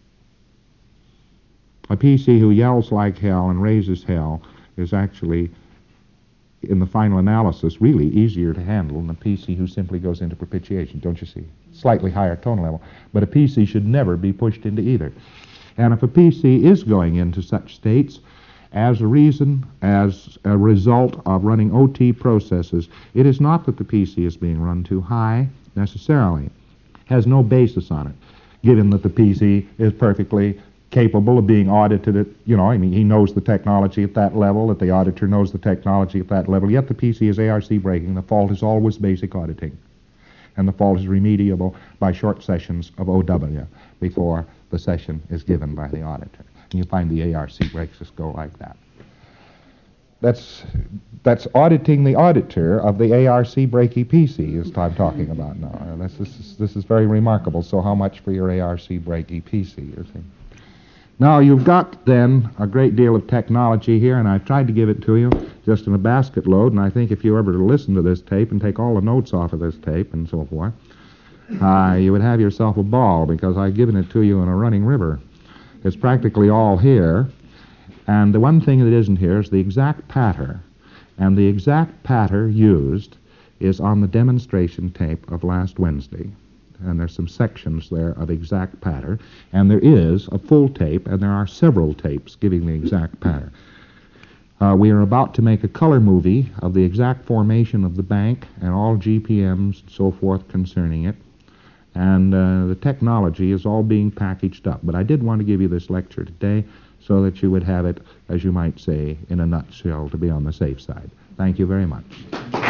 A P C who yells like hell and raises hell is actually, in the final analysis, really easier to handle than a P C who simply goes into propitiation, don't you see? Slightly higher tone level. But a P C should never be pushed into either. And if a P C is going into such states, as a reason, as a result of running O T processes, it is not that the P C is being run too high, necessarily. It has no basis on it, given that the P C is perfectly capable of being audited at, you know, I mean, he knows the technology at that level, that the auditor knows the technology at that level, yet the P C is A R C breaking. The fault is always basic auditing. And the fault is remediable by short sessions of O W before the session is given by the auditor. And you find the A R C breaks just go like that. That's, that's auditing the auditor of the A R C breaky P C is what I'm talking about now. And this, this, is, this is very remarkable. So how much for your A R C breaky P C, you see? Now, you've got, then, a great deal of technology here, and I've tried to give it to you just in a basket load, and I think if you were ever to listen to this tape and take all the notes off of this tape and so forth, uh, you would have yourself a ball, because I've given it to you in a running river. It's practically all here, and the one thing that isn't here is the exact pattern, and the exact pattern used is on the demonstration tape of last Wednesday. And there's some sections there of exact pattern, and there is a full tape, and there are several tapes giving the exact pattern. Uh, we are about to make a color movie of the exact formation of the bank and all G P Ms and so forth concerning it, and uh, the technology is all being packaged up. But I did want to give you this lecture today so that you would have it, as you might say, in a nutshell, to be on the safe side. Thank you very much.